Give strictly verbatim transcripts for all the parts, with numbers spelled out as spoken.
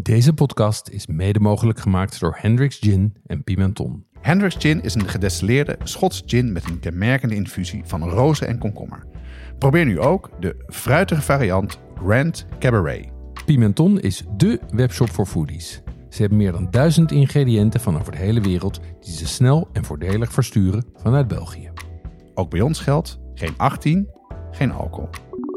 Deze podcast is mede mogelijk gemaakt door Hendrick's Gin en Pimenton. Hendrick's Gin is een gedestilleerde Schots gin met een kenmerkende infusie van rozen en komkommer. Probeer nu ook de fruitige variant Grand Cabaret. Pimenton is dé webshop voor foodies. Ze hebben meer dan duizend ingrediënten van over de hele wereld die ze snel en voordelig versturen vanuit België. Ook bij ons geldt geen achttien, geen alcohol.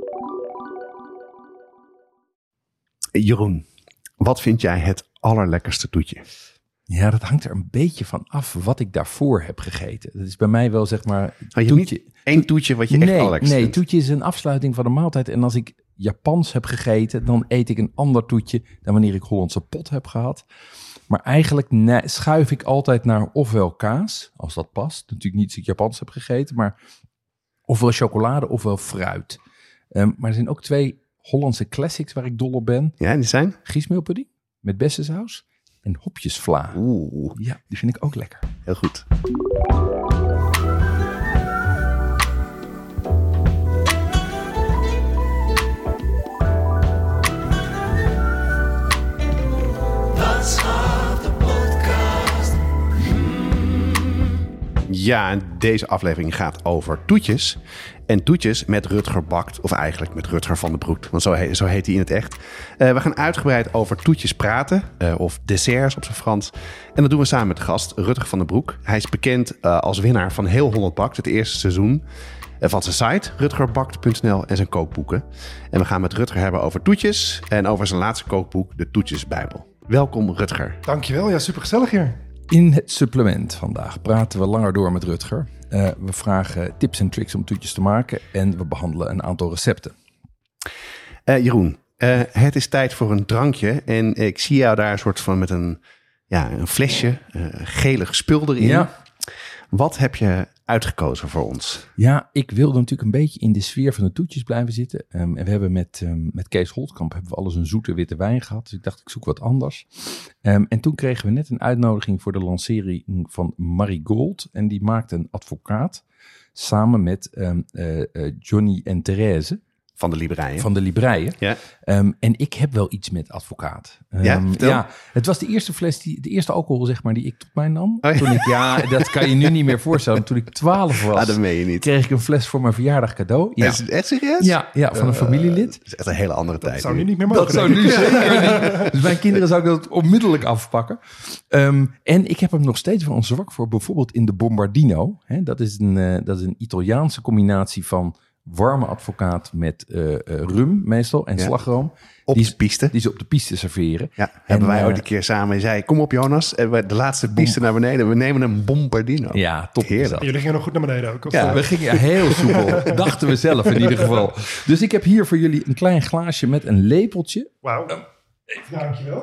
Jeroen, wat vind jij het allerlekkerste toetje? Ja, dat hangt er een beetje van af wat ik daarvoor heb gegeten. Dat is bij mij wel zeg maar... Oh, je toetje. niet één toetje wat je echt nee, allerlekkerst Nee, vindt? toetje is een afsluiting van de maaltijd. En als ik Japans heb gegeten, dan eet ik een ander toetje dan wanneer ik Hollandse pot heb gehad. Maar eigenlijk nee, schuif ik altijd naar ofwel kaas, als dat past. Natuurlijk niet als ik Japans heb gegeten, maar ofwel chocolade ofwel fruit. Um, maar er zijn ook twee Hollandse classics waar ik dol op ben. Ja, die zijn? Griesmeelpudding met bessensaus en hopjesvla. Oeh, Ja, die vind ik ook lekker. heel goed. Ja, en deze aflevering gaat over toetjes. En toetjes met Rutger Bakt, of eigenlijk met Rutger van den Broek. Want zo, he, zo heet hij in het echt. Uh, we gaan uitgebreid over toetjes praten, uh, of desserts op zijn Frans. En dat doen we samen met de gast, Rutger van den Broek. Hij is bekend uh, als winnaar van Heel Holland Bakt, het eerste seizoen. Uh, van zijn site, rutgerbakt punt n l en zijn kookboeken. En we gaan met Rutger hebben over toetjes en over zijn laatste kookboek, de Toetjesbijbel. Welkom, Rutger. Dankjewel, ja, super gezellig hier. In het supplement vandaag praten we langer door met Rutger. Uh, we vragen tips en tricks om toetjes te maken en we behandelen een aantal recepten. Uh, Jeroen, uh, het is tijd voor een drankje en ik zie jou daar een soort van met een, ja, een flesje, uh, gelig spul erin. Ja. Wat heb je uitgekozen voor ons? Ja, ik wilde natuurlijk een beetje in de sfeer van de toetjes blijven zitten. Um, en we hebben met, um, met Kees Holtkamp hebben we alles een zoete witte wijn gehad. Dus ik dacht, ik zoek wat anders. Um, en toen kregen we net een uitnodiging voor de lancering van Marigold. En die maakte een advocaat samen met um, uh, uh, Johnny en Therese. Van de Libreien. Van de Libreien. Ja. Um, en ik heb wel iets met advocaat. Um, Ja, vertel. ja, het was de eerste fles, die, de eerste alcohol zeg maar die ik tot mij nam. Oh, ja. Toen ik, ja, dat kan je nu niet meer voorstellen. Toen ik twaalf was, Ah, dat meen je niet. kreeg ik een fles voor mijn verjaardag cadeau. Ja, Is het echt serieus? ja, ja van een familielid. Dat is echt een hele andere tijd. Dat zou nu. nu niet meer mogen. Dat zou nu zeker niet. Dus mijn kinderen zouden dat onmiddellijk afpakken. Um, en ik heb hem nog steeds wel een zwak voor. Bijvoorbeeld in de Bombardino. Hè, dat, is een, uh, dat is een Italiaanse combinatie van warme advocaat met uh, uh, rum meestal en Ja. slagroom. Op die, de piste. Die ze op de piste serveren. Ja, hebben wij uh, ooit een keer samen. Je zei, kom op Jonas. En we de laatste piste naar beneden. We nemen een Bombardino. Ja, top. Heerlijk. is dat. Jullie gingen nog goed naar beneden ook. Of Ja. uh, We gingen heel soepel. Dachten we zelf in ieder geval. Dus ik heb hier voor jullie een klein glaasje met een lepeltje. Wauw. Dankjewel.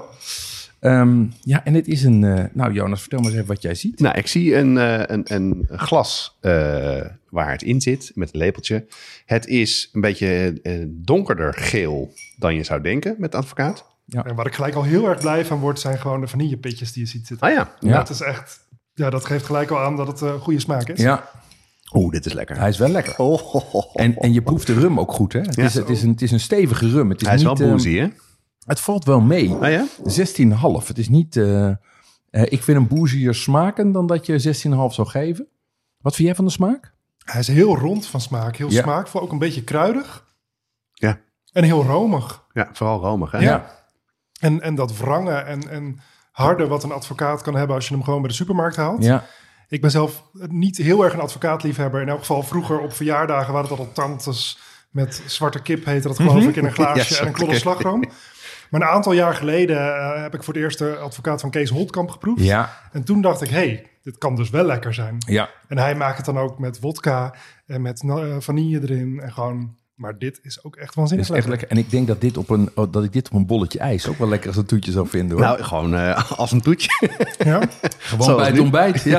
Um, ja, en het is een... Uh, nou Jonas, vertel maar eens even wat jij ziet. Nou, ik zie een, uh, een, een glas uh, waar het in zit met een lepeltje. Het is een beetje uh, donkerder geel dan je zou denken met advocaat. En waar ik gelijk al heel erg blij van word, zijn gewoon de vanillepitjes die je ziet zitten. Ah ja. Ja. Dat is echt... Ja, dat geeft gelijk al aan dat het uh, goede smaak is. Ja, Oeh, dit is lekker. hij is wel lekker. Oh, ho, ho, ho. En, en je proeft de rum ook goed, hè? Het, Ja. is, het, is, een, het is een stevige rum. Het is, Hij is niet, wel uh, boozy, hè? Het valt wel mee. Ah ja? zestien komma vijf. Het is niet... Uh, uh, ik vind hem boozier smaken dan dat je zestien komma vijf zou geven. Wat vind jij van de smaak? Hij is heel rond van smaak. Heel Ja. smaakvol. Ook een beetje kruidig. Ja. En heel romig. Ja, vooral romig, hè? Ja. En, en dat wrange en, en harde wat een advocaat kan hebben als je hem gewoon bij de supermarkt haalt. Ja. Ik ben zelf niet heel erg een advocaatliefhebber. In elk geval vroeger op verjaardagen waren het altijd tantes met zwarte kip heette dat geloof ik in een glaasje Ja, en een kloddel zwarte slagroom. Maar een aantal jaar geleden uh, heb ik voor het eerst de advocaat van Kees Holtkamp geproefd. Ja. En toen dacht ik, hey, dit kan dus wel lekker zijn. Ja. En hij maakt het dan ook met wodka en met uh, vanille erin en gewoon... Maar dit is ook echt Het waanzinnig is echt lekker. En ik denk dat, dit op een, oh, dat ik dit op een bolletje ijs ook wel lekker als een toetje zou vinden, hoor. Nou, gewoon uh, als een toetje. Ja. Gewoon zoals bij het nu. ontbijt, ja.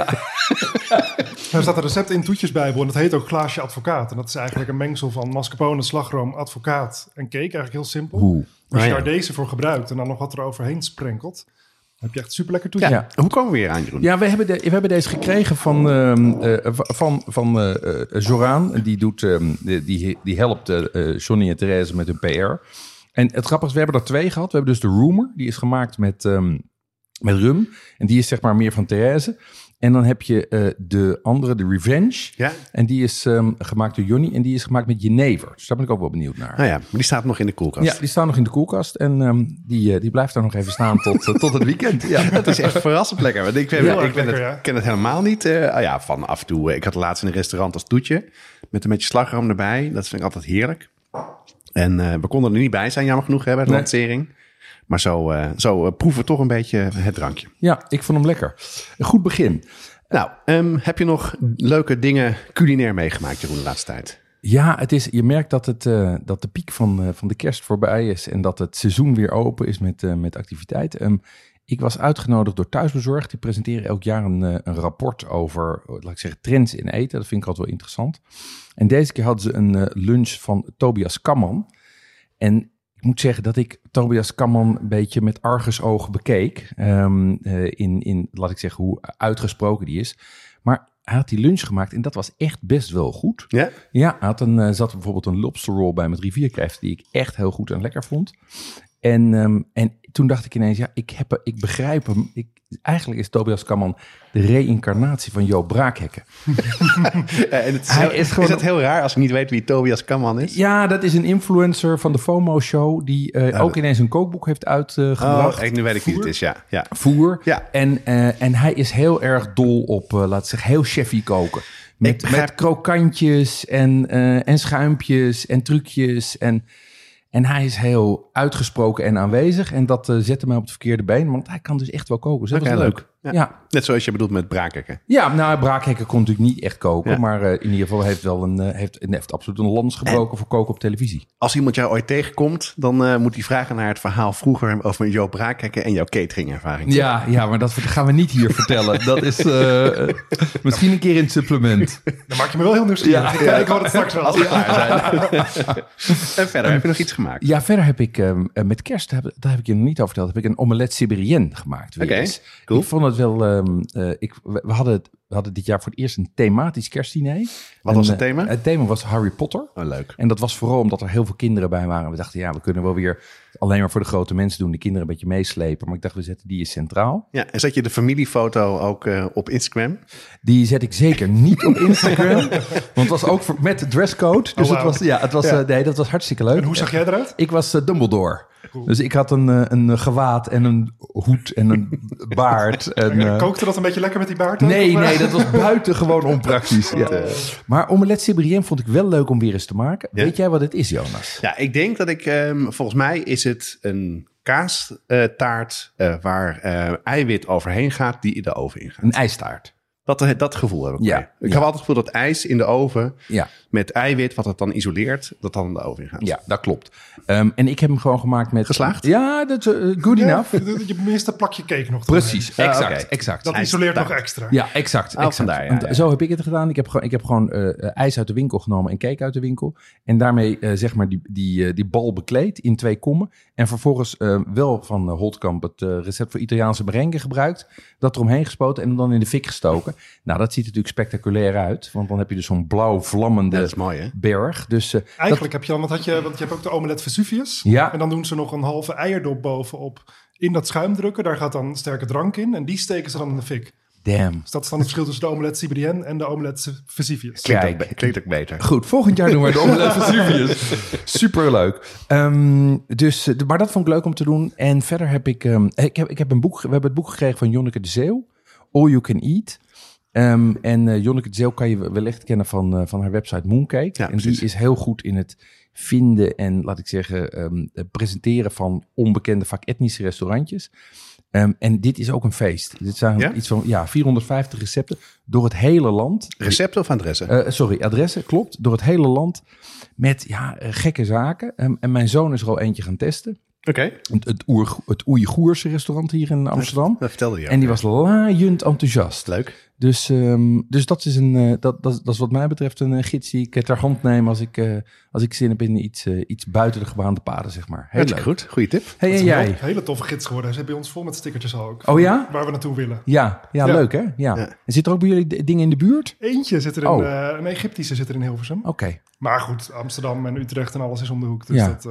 Er staat een recept in Toetjesbijbel en dat heet ook glaasje advocaat. En dat is eigenlijk een mengsel van mascarpone, slagroom, advocaat en cake. Eigenlijk heel simpel. Oeh. Als je Ah, ja. daar deze voor gebruikt en dan nog wat er overheen sprenkelt, dan heb je echt super lekker toetje. Ja. Ja. Hoe komen we weer aan, Jeroen? Ja, we hebben, de, we hebben deze gekregen van, um, uh, van, van uh, uh, Zoraan. Die, doet, um, die, die, die helpt uh, Johnny en Therese met hun P R. En het grappige is, we hebben er twee gehad. We hebben dus de Rumor, die is gemaakt met, um, met rum. En die is zeg maar meer van Therese. En dan heb je uh, de andere, de Revenge. Ja? En die is um, gemaakt door Johnny. En die is gemaakt met jenever. Dus daar ben ik ook wel benieuwd naar. Nou ja, maar die staat nog in de koelkast. Ja, die staan nog in de koelkast. En um, die, uh, die blijft daar nog even staan tot, uh, tot het weekend. Ja. Het is echt verrassend lekker. Want ik, ben, Heel ik erg ben lekker, het, ja. ken het helemaal niet. Uh, oh ja, van af en toe. uh, Ik had het laatst in een restaurant als toetje. Met een beetje slagroom erbij. Dat vind ik altijd heerlijk. En uh, we konden er niet bij zijn, jammer genoeg, hè, bij de Nee. lancering. Maar zo, uh, zo uh, proeven we toch een beetje het drankje. Ja, ik vond hem lekker. Een goed begin. Nou, um, heb je nog leuke dingen culinair meegemaakt, Jeroen, de laatste tijd? Ja, het is, je merkt dat, het, uh, dat de piek van, uh, van de kerst voorbij is. En dat het seizoen weer open is met, uh, met activiteit. Um, ik was uitgenodigd door Thuisbezorgd. Die presenteren elk jaar een, uh, een rapport over, laat ik zeggen, trends in eten. Dat vind ik altijd wel interessant. En deze keer hadden ze een uh, lunch van Tobias Kamman. En ik moet zeggen dat ik Tobias Kamman een beetje met argusogen bekeek. Um, uh, in, in, laat ik zeggen, hoe uitgesproken die is. Maar hij had die lunch gemaakt en dat was echt best wel goed. Ja? Ja, hij had een, uh, zat er bijvoorbeeld een lobster roll bij met rivierkreeft die ik echt heel goed en lekker vond. En, um, en toen dacht ik ineens, ja, ik, heb, ik begrijp hem. Ik, eigenlijk is Tobias Kamman de reïncarnatie van Joop Braakhekken. Uh, en het is, Hij heel, is gewoon- is het heel raar als ik niet weet wie Tobias Kamman is? Ja, dat is een influencer van de FOMO-show die uh, Oh. ook ineens een kookboek heeft uitgebracht. Oh, ik- nu weet ik wie het is, ja. ja. Voer. Ja. En, uh, en hij is heel erg dol op, uh, laat ik zeggen, heel chefy koken. Met, begrijp- met krokantjes en, uh, en schuimpjes en trucjes. En, en hij is heel uitgesproken en aanwezig. En dat uh, zette mij op het verkeerde been, want hij kan dus echt wel koken. Dus dat Oké, was leuk. leuk. Ja. Ja. Ja. Net zoals je bedoelt met braakhekken. Ja, nou, Braakhekken kon natuurlijk niet echt koken. Ja. Maar uh, in ieder geval heeft wel een, uh, heeft, heeft absoluut een lans gebroken voor koken op televisie. Als iemand jou ooit tegenkomt, dan uh, moet hij vragen naar het verhaal vroeger over Joop Braakhekken en jouw cateringervaring. Ja, ja, maar dat gaan we niet hier vertellen. Dat is uh, misschien een keer in het supplement. Dan maak je me wel heel nieuwsgierig. Ja. Ik, ik hoor het straks wel. Als we klaar zijn. En verder, heb je nog iets gemaakt? Ja, verder heb ik um, met kerst, heb, daar heb ik je nog niet over verteld, heb ik een omelette Siberienne gemaakt. weer Oké, eens. cool. Ik vond het wel, um, uh, ik, we, we, hadden het, we hadden dit jaar voor het eerst een thematisch kerstdiner. Wat En, was het uh, thema? Het thema was Harry Potter. Oh, leuk. En dat was vooral omdat er heel veel kinderen bij waren. We dachten, ja, we kunnen wel weer alleen maar voor de grote mensen doen, de kinderen een beetje meeslepen. Maar ik dacht, we zetten die eens centraal. Ja, en zet je de familiefoto ook uh, op Instagram? Die zet ik zeker niet op Instagram. Want het was ook voor, met de dresscode. Dus Oh, het wauw. was, ja, het was, Ja. uh, nee, dat was hartstikke leuk. En hoe zag jij eruit? Ik was uh, Dumbledore. Cool. Dus ik had een, uh, een gewaad en een hoed en een baard. En, uh, Kookte dat een beetje lekker met die baard? ook, nee, of, uh? nee, dat was buitengewoon onpraktisch. Ja. Uh, Maar omelette Siberienne vond ik wel leuk om weer eens te maken. Ja? Weet jij wat het is, Jonas? Ja, ik denk dat ik, um, volgens mij is het een kaastaart uh, waar uh, eiwit overheen gaat die in de oven ingaat. Een ijstaart. Dat, uh, dat gevoel heb ik. Ja, mee. Ik ja. heb altijd het gevoel dat ijs in de oven Ja, met eiwit, wat het dan isoleert, dat dan in de oven ingaat. ja, dat klopt. Um, en ik heb hem gewoon gemaakt met... Geslaagd? Ja, dat is uh, good Ja, enough. je minste plakje cake nog. Precies, Ah, exact, oké. exact. Dat Hij isoleert staat. nog extra. Ja, exact. Oh, exact. vandaar, ja, Want ja. Zo heb ik het gedaan. Ik heb gewoon, ik heb gewoon uh, ijs uit de winkel genomen en cake uit de winkel. En daarmee uh, zeg maar die, die, uh, die bal bekleed in twee kommen. En vervolgens uh, wel van uh, Holtkamp het uh, recept voor Italiaanse merengue gebruikt. Dat eromheen gespoten en dan in de fik gestoken. Nou, dat ziet er natuurlijk spectaculair uit. Want dan heb je dus zo'n blauw vlammende Ja, dat is mooi, hè? berg. Dus uh, Eigenlijk heb je dan, wat had je, want je hebt ook de omelet Vesuvius. Ja. En dan doen ze nog een halve eierdop bovenop in dat schuim drukken. Daar gaat dan sterke drank in en die steken ze dan in de fik. damn. Dus dat is dan het verschil tussen de omelet Siberienne en de omelet Vesuvius. Klinkt, Kijk. ook, be- klinkt ook beter. Goed, volgend jaar doen we de omelette Vesuvius. Superleuk. Um, dus, uh, maar dat vond ik leuk om te doen. En verder heb ik... Um, ik, heb, ik heb een boek... We hebben het boek gekregen van Jonneke de Zeeuw. All You Can Eat. Um, en uh, Jonneke de Zeeuw kan je wellicht kennen van, uh, van haar website Mooncake. Ja, en precies. die is heel goed in het vinden en, laat ik zeggen, um, presenteren van onbekende, vaak etnische restaurantjes. Um, en dit is ook een feest. Dit zijn Ja? iets van ja, vierhonderdvijftig recepten door het hele land. Recepten of adressen? Uh, sorry, adressen, klopt. Door het hele land met ja, uh, gekke zaken. Um, en mijn zoon is er al eentje gaan testen. Oké, Het, het, Oer, het Oeigoerse restaurant hier in Amsterdam. dat vertelde je. En die was laaiend enthousiast. leuk. Dus, um, dus dat, is een, uh, dat, dat, dat is wat mij betreft een uh, gids die ik uh, ter hand neem als ik, uh, als ik zin heb in iets, uh, iets buiten de gebaande paden, zeg maar. Heel Hartstikke leuk. goed, goede tip. Hey, Dat en is een jij? heel- hele toffe gids geworden. Hij zit bij ons vol met stickertjes al ook. Oh ja? Waar we naartoe willen. Ja, ja, Ja. leuk hè? Ja. Ja. En zit er ook bij jullie d- dingen in de buurt? Eentje zit er in, Oh. uh, een Egyptische zit er in Hilversum. Oké. Maar goed, Amsterdam en Utrecht en alles is om de hoek. Dus Ja. dat, uh,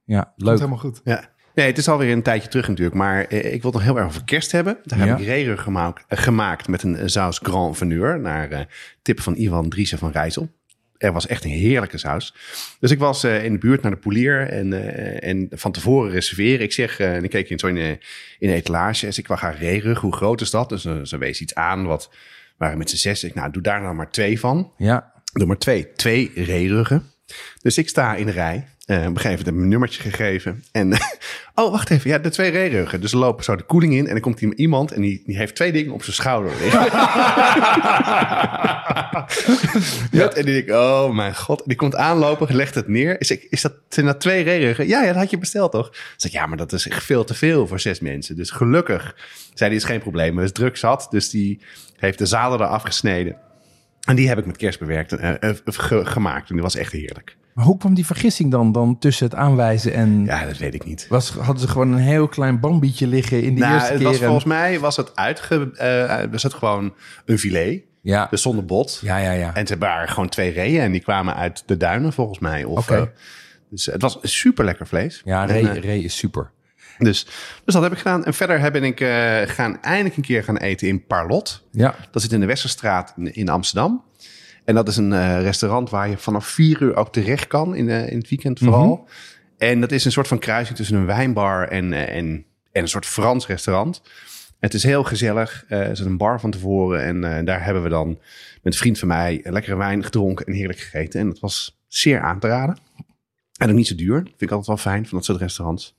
Ja, Komt leuk. helemaal goed. Ja. Nee, het is alweer een tijdje terug natuurlijk. Maar eh, ik wil het nog heel erg over kerst hebben. Daar Ja. heb ik reren gemaakt, eh, gemaakt met een eh, saus Grand Veneur. Naar uh, tip van Ivan Driessen van Rijssel. Er was echt een heerlijke saus. Dus ik was uh, in de buurt naar de poelier. En, uh, en van tevoren reserveren. Ik zeg, uh, en ik keek in zo in de, in de etalage. Dus ik wou gaan rerug. Hoe groot is dat? Dus uh, ze wees iets aan. Wat waren met z'n zes. Ik nou, doe daar nou maar twee van. Ja, Doe maar twee. Twee reruggen. Dus ik sta in de rij. Uh, op een gegeven moment heb ik een nummertje gegeven. En oh, wacht even. Ja, de twee reruggen. Dus er lopen zo de koeling in. En dan komt iemand en die, die heeft twee dingen op zijn schouder liggen. Ja. En die denk ik, oh mijn god. En die komt aanlopen, legt het neer. Is, ik, is dat, zijn dat twee reruggen? Ja, ja, dat had je besteld toch? Dus ik, ja, maar dat is echt veel te veel voor zes mensen. Dus gelukkig zei die, is geen probleem. Het is druk zat. Dus die heeft de zaden eraf gesneden. En die heb ik met kerst bewerkt en uh, uh, ge- gemaakt. En die was echt heerlijk. maar hoe kwam die vergissing dan, dan tussen het aanwijzen en... Ja, dat weet ik niet. Was, hadden ze gewoon een heel klein bambietje liggen in de Nou, eerste het keer? was, en- volgens mij was het, uitge, uh, was het gewoon een filet. Ja, Dus zonder bot. ja, ja. ja. En ze waren gewoon twee reeën. En die kwamen uit de duinen volgens mij. Of, Oké. uh, dus het was super lekker vlees. Ja, En, Ray, uh, Ray is super. dus, dus dat heb ik gedaan. En verder ben ik uh, gaan eindelijk een keer gaan eten in Parlot. Ja, Dat zit in de Westerstraat in, in Amsterdam. En dat is een uh, restaurant waar je vanaf vier uur ook terecht kan. In, uh, in het weekend vooral. Mm-hmm. En dat is een soort van kruising tussen een wijnbar en, uh, en, en een soort Frans restaurant. Het is heel gezellig. Uh, er zit een bar van tevoren. En uh, daar hebben we dan met een vriend van mij lekkere wijn gedronken en heerlijk gegeten. En dat was zeer aan te raden. En ook niet zo duur. Dat vind ik altijd wel fijn van dat soort restaurants.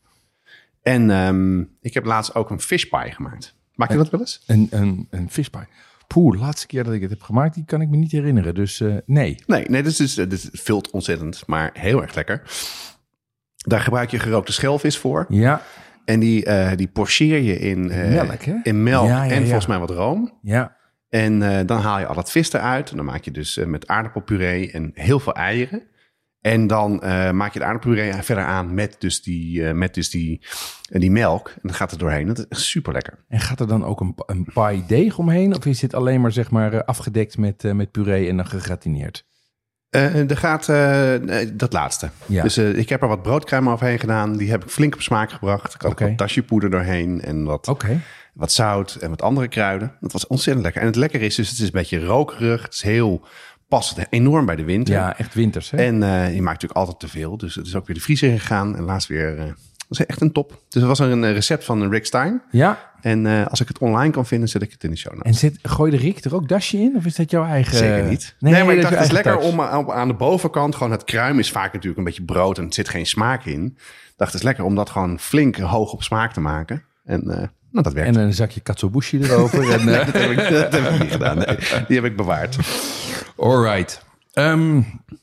En um, ik heb laatst ook een fish pie gemaakt. Maak je dat wel eens? een, een, een fishpie. Poeh, de laatste keer dat ik het heb gemaakt, die kan ik me niet herinneren. Dus uh, nee. Nee, nee, dit is, dit vult ontzettend, maar heel erg lekker. Daar gebruik je gerookte schelvis voor. Ja, En die, uh, die pocheer je in, uh, melk, hè? in melk Ja, ja, en ja. volgens mij wat room. ja. En uh, dan haal je al dat vis eruit. En dan maak je dus uh, met aardappelpuree en heel veel eieren. En dan uh, maak je de aardappelpuree verder aan met dus die, uh, met dus die, uh, die melk. En dan gaat het doorheen. Dat is echt super lekker. En gaat er dan ook een, een pie deeg omheen? Of is dit alleen maar, zeg maar, uh, afgedekt met, uh, met puree en dan gegratineerd? Uh, er gaat uh, dat laatste. Ja. Dus uh, ik heb er wat broodkruim overheen gedaan. Die heb ik flink op smaak gebracht. Ik had Oké. ook wat tasjepoeder doorheen en wat, Oké. Okay. wat zout en wat andere kruiden. Dat was ontzettend lekker. En het lekker is dus, het is een beetje rokerig. Het is heel, past enorm bij de winter. Ja, echt winters, hè? En uh, je maakt natuurlijk altijd te veel. Dus het is ook weer de vriezer gegaan. En laatst weer, uh, dat is echt een top. Dus er was er een recept van Rick Stein. Ja. En uh, als ik het online kan vinden, zet ik het in de show notes. En zit, gooi de Rick er ook dasje in? Of is dat jouw eigen... Zeker niet. Nee, Nee, maar ik dat dacht, het is je eigen lekker touch. om aan, aan de bovenkant, gewoon het kruim is vaak natuurlijk een beetje brood en er zit geen smaak in. Ik dacht, het is lekker om dat gewoon flink hoog op smaak te maken. En uh, nou, dat werkt. En een zakje katsuobushi erover. en, uh... dat, heb ik, dat heb ik niet gedaan. Nee, die heb ik bewaard. All right. Um,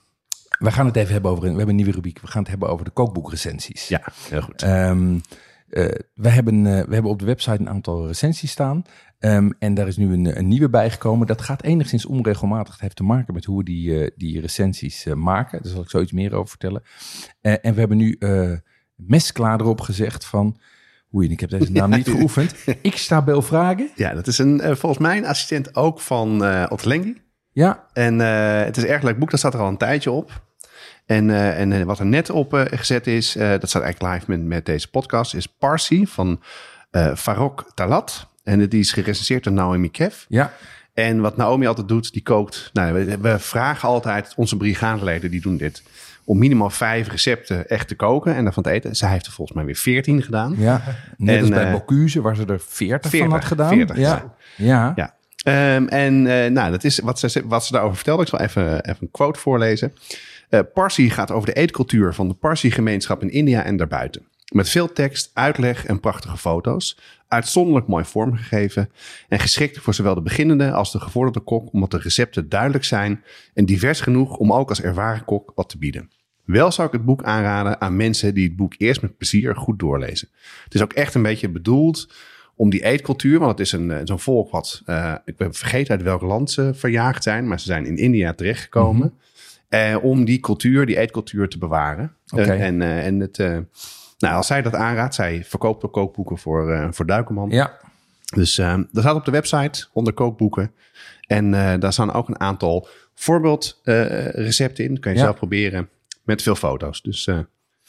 we gaan het even hebben over... We hebben een nieuwe rubriek. We gaan het hebben over de kookboekrecensies. Ja, heel goed. Um, uh, we, hebben, uh, we hebben op de website een aantal recensies staan. Um, en daar is nu een, een nieuwe bijgekomen. Dat gaat enigszins onregelmatig. Het heeft te maken met hoe we die, uh, die recensies uh, maken. Daar zal ik zoiets meer over vertellen. Uh, en we hebben nu uh, mesklaar erop gezegd van... Oei, ik heb deze naam niet geoefend. Ik sta Bel Vragen. Ja, dat is een, uh, volgens mij een assistent ook van uh, Ottolenghi. Ja. En uh, het is een erg leuk boek. Dat staat er al een tijdje op. En, uh, en uh, wat er net op uh, gezet is, uh, dat staat eigenlijk live met, met deze podcast, is Parsi van uh, Farrokh Talat. En die is gerecenseerd door Naomi Kev. Ja. En wat Naomi altijd doet, die kookt. Nou, we, we vragen altijd, onze brigadeleden die doen dit, om minimaal vijf recepten echt te koken en daarvan te eten. Zij heeft er volgens mij weer veertien gedaan. Ja. Net En, als bij uh, Bocuse, waar ze er veertig van veertig, had gedaan. veertig ja. gedaan. Ja. Ja. Um, en uh, nou, dat is wat ze, wat ze daarover vertelde. Ik zal even, even een quote voorlezen. Uh, Parsi gaat over de eetcultuur van de Parsi-gemeenschap in India en daarbuiten. Met veel tekst, uitleg en prachtige foto's. Uitzonderlijk mooi vormgegeven. En geschikt voor zowel de beginnende als de gevorderde kok. Omdat de recepten duidelijk zijn en divers genoeg om ook als ervaren kok wat te bieden. Wel zou ik het boek aanraden aan mensen die het boek eerst met plezier goed doorlezen. Het is ook echt een beetje bedoeld om die eetcultuur, want het is een, zo'n volk wat, uh, ik ben vergeten uit welk land ze verjaagd zijn, maar ze zijn in India terechtgekomen. Mm-hmm. Uh, om die cultuur, die eetcultuur te bewaren. Okay. Uh, en, uh, en het, uh, nou, als zij dat aanraadt, zij verkoopt ook kookboeken voor, uh, voor Duikerman. Ja. Dus uh, dat staat op de website onder kookboeken. En uh, daar staan ook een aantal voorbeeldrecepten uh, in. Dat kan je ja. zelf proberen met veel foto's. Dus uh,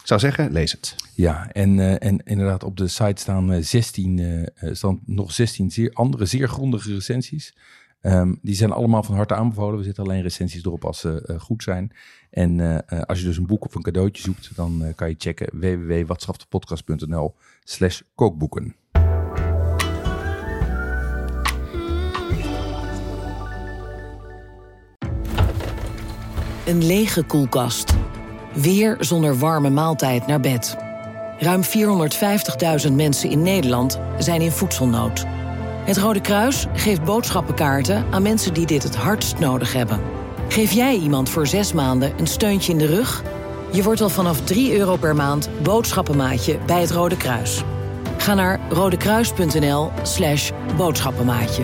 zou zeggen, lees het. Ja, en, uh, en inderdaad op de site staan, uh, zestien, uh, staan nog zestien zeer, andere zeer grondige recensies. Um, die zijn allemaal van harte aanbevolen. We zetten alleen recensies erop als ze uh, goed zijn. En uh, uh, als je dus een boek of een cadeautje zoekt, dan uh, kan je checken w w w punt watschaftepodcast punt n l slash kookboeken. Een lege koelkast. Weer zonder warme maaltijd naar bed. Ruim vierhonderdvijftigduizend mensen in Nederland zijn in voedselnood. Het Rode Kruis geeft boodschappenkaarten aan mensen die dit het hardst nodig hebben. Geef jij iemand voor zes maanden een steuntje in de rug? Je wordt al vanaf drie euro per maand boodschappenmaatje bij het Rode Kruis. Ga naar rodekruis punt n l slash boodschappenmaatje.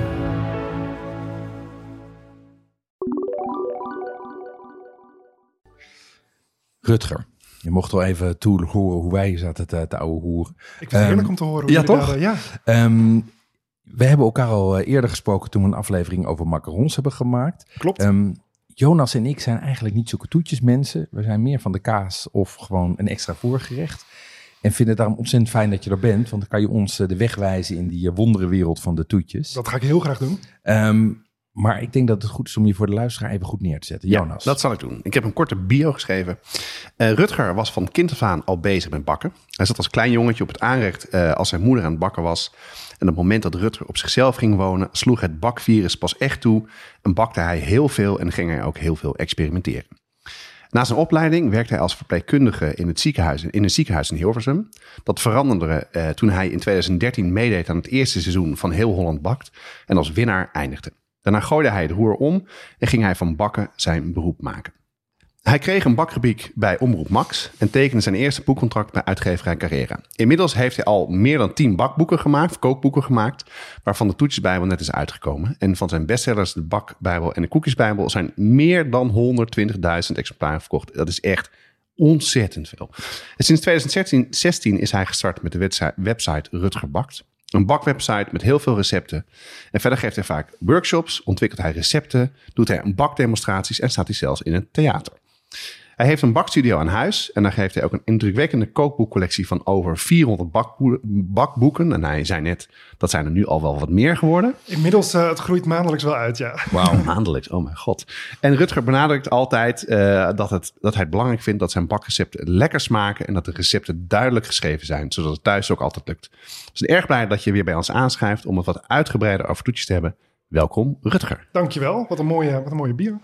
Rutger, je mocht wel even toe horen hoe wij zaten te, te ouwe hoeren. Ik vind het heerlijk um, om te horen. Hoe ja, toch? Daar, uh, ja. Um, we hebben elkaar al uh, eerder gesproken toen we een aflevering over macarons hebben gemaakt. Klopt. Um, Jonas en ik zijn eigenlijk niet zulke toetjesmensen. We zijn meer van de kaas of gewoon een extra voorgerecht. En vinden het daarom ontzettend fijn dat je er bent. Want dan kan je ons uh, de weg wijzen in die uh, wonderenwereld van de toetjes. Dat ga ik heel graag doen. Um, Maar ik denk dat het goed is om je voor de luisteraar even goed neer te zetten. Jonas. Ja, dat zal ik doen. Ik heb een korte bio geschreven. Uh, Rutger was van kind af aan al bezig met bakken. Hij zat als klein jongetje op het aanrecht uh, als zijn moeder aan het bakken was. En op het moment dat Rutger op zichzelf ging wonen, sloeg het bakvirus pas echt toe. En bakte hij heel veel en ging hij ook heel veel experimenteren. Na zijn opleiding werkte hij als verpleegkundige in, het ziekenhuis, in een ziekenhuis in Hilversum. Dat veranderde uh, toen hij in twintig dertien meedeed aan het eerste seizoen van Heel Holland Bakt. En als winnaar eindigde. Daarna gooide hij het roer om en ging hij van bakken zijn beroep maken. Hij kreeg een bakrubriek bij Omroep Max en tekende zijn eerste boekcontract bij uitgeverij Carrera. Inmiddels heeft hij al meer dan tien bakboeken gemaakt, kookboeken gemaakt, waarvan de Toetjesbijbel net is uitgekomen. En van zijn bestsellers, de Bakbijbel en de Koekjesbijbel, zijn meer dan honderdtwintigduizend exemplaren verkocht. Dat is echt ontzettend veel. En sinds twintig zestien is hij gestart met de website Rutger Bakt. Een bakwebsite met heel veel recepten. En verder geeft hij vaak workshops, ontwikkelt hij recepten, doet hij bakdemonstraties en staat hij zelfs in een theater. Hij heeft een bakstudio aan huis en daar geeft hij ook een indrukwekkende kookboekcollectie van over vierhonderd bakboe- bakboeken. En hij zei net, dat zijn er nu al wel wat meer geworden. Inmiddels, uh, het groeit maandelijks wel uit, ja. Wauw, maandelijks, oh mijn god. En Rutger benadrukt altijd uh, dat, het, dat hij het belangrijk vindt dat zijn bakrecepten lekker smaken en dat de recepten duidelijk geschreven zijn, zodat het thuis ook altijd lukt. We zijn erg blij dat je weer bij ons aanschrijft om het wat uitgebreider over toetjes te hebben. Welkom, Rutger. Dankjewel, wat een mooie, wat een mooie bio.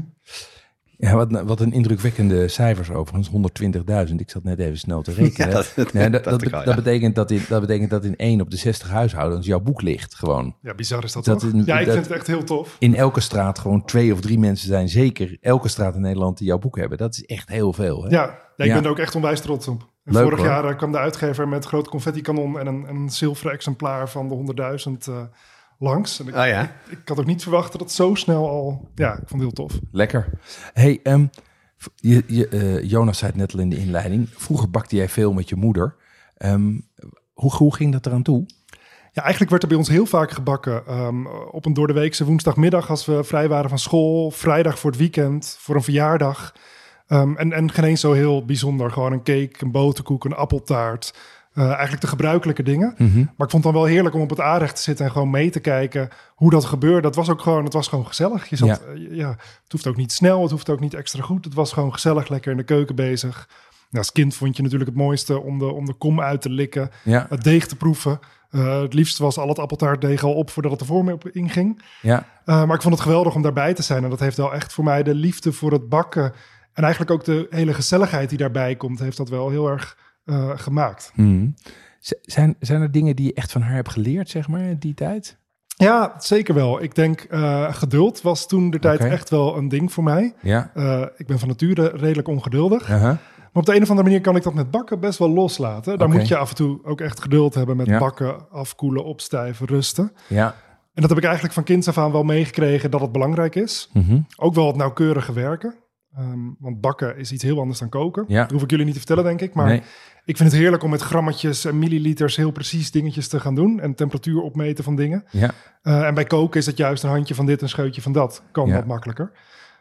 Ja, wat, wat een indrukwekkende cijfers overigens, honderdtwintigduizend. Ik zat net even snel te rekenen. Ja, dat, dat, nee, dat, dat, dat, al, ja. dat, betekent dat, in, dat betekent dat in één op de zestig huishoudens jouw boek ligt gewoon. Ja, bizar is dat, dat toch? In, ja, ik dat vind het echt heel tof. In elke straat gewoon twee of drie mensen zijn zeker elke straat in Nederland die jouw boek hebben. Dat is echt heel veel. Hè? Ja, ja, ik ja. ben er ook echt onwijs trots op. En Leuk, vorig hoor. jaar uh, kwam de uitgever met groot confetti-kanon en een, een zilveren exemplaar van de honderdduizend uh, langs. En ik, Oh ja? ik, ik had ook niet verwacht dat het zo snel al... Ja, ik vond het heel tof. Lekker. Hey, um, je, je, uh, Jonas zei het net al in de inleiding. Vroeger bakte jij veel met je moeder. Um, hoe, hoe ging dat eraan toe? Ja, eigenlijk werd er bij ons heel vaak gebakken. Um, op een doordeweekse woensdagmiddag als we vrij waren van school. Vrijdag voor het weekend, voor een verjaardag. Um, en, en geen eens zo heel bijzonder. Gewoon een cake, een boterkoek, een appeltaart. Uh, eigenlijk de gebruikelijke dingen. Mm-hmm. Maar ik vond het dan wel heerlijk om op het aanrecht te zitten en gewoon mee te kijken hoe dat gebeurde. Dat was ook gewoon, het was gewoon gezellig. Je zat, Ja. uh, ja, het hoeft ook niet snel, het hoeft ook niet extra goed. Het was gewoon gezellig, lekker in de keuken bezig. Nou, als kind vond je natuurlijk het mooiste om de, om de kom uit te likken, Ja. het deeg te proeven. Uh, het liefst was al het appeltaartdeeg al op voordat het er voor me op inging. Ja. Uh, maar ik vond het geweldig om daarbij te zijn. En dat heeft wel echt voor mij de liefde voor het bakken en eigenlijk ook de hele gezelligheid die daarbij komt, heeft dat wel heel erg uh, gemaakt. Mm. Z- zijn, zijn er dingen die je echt van haar hebt geleerd, zeg maar, in die tijd? Ja, zeker wel. Ik denk uh, geduld was toen de tijd Oké. echt wel een ding voor mij. Ja. Uh, ik ben van nature redelijk ongeduldig. Uh-huh. Maar op de een of andere manier kan ik dat met bakken best wel loslaten. Daar Oké. moet je af en toe ook echt geduld hebben met Ja. bakken, afkoelen, opstijven, rusten. Ja. En dat heb ik eigenlijk van kinds af aan wel meegekregen dat het belangrijk is. Mm-hmm. Ook wel het nauwkeurige werken. Um, want bakken is iets heel anders dan koken. Ja. Dat hoef ik jullie niet te vertellen, denk ik. Maar Nee. ik vind het heerlijk om met grammetjes en milliliters heel precies dingetjes te gaan doen. En temperatuur opmeten van dingen. Ja. Uh, en bij koken is het juist een handje van dit, een scheutje van dat. Kan Ja. wat makkelijker.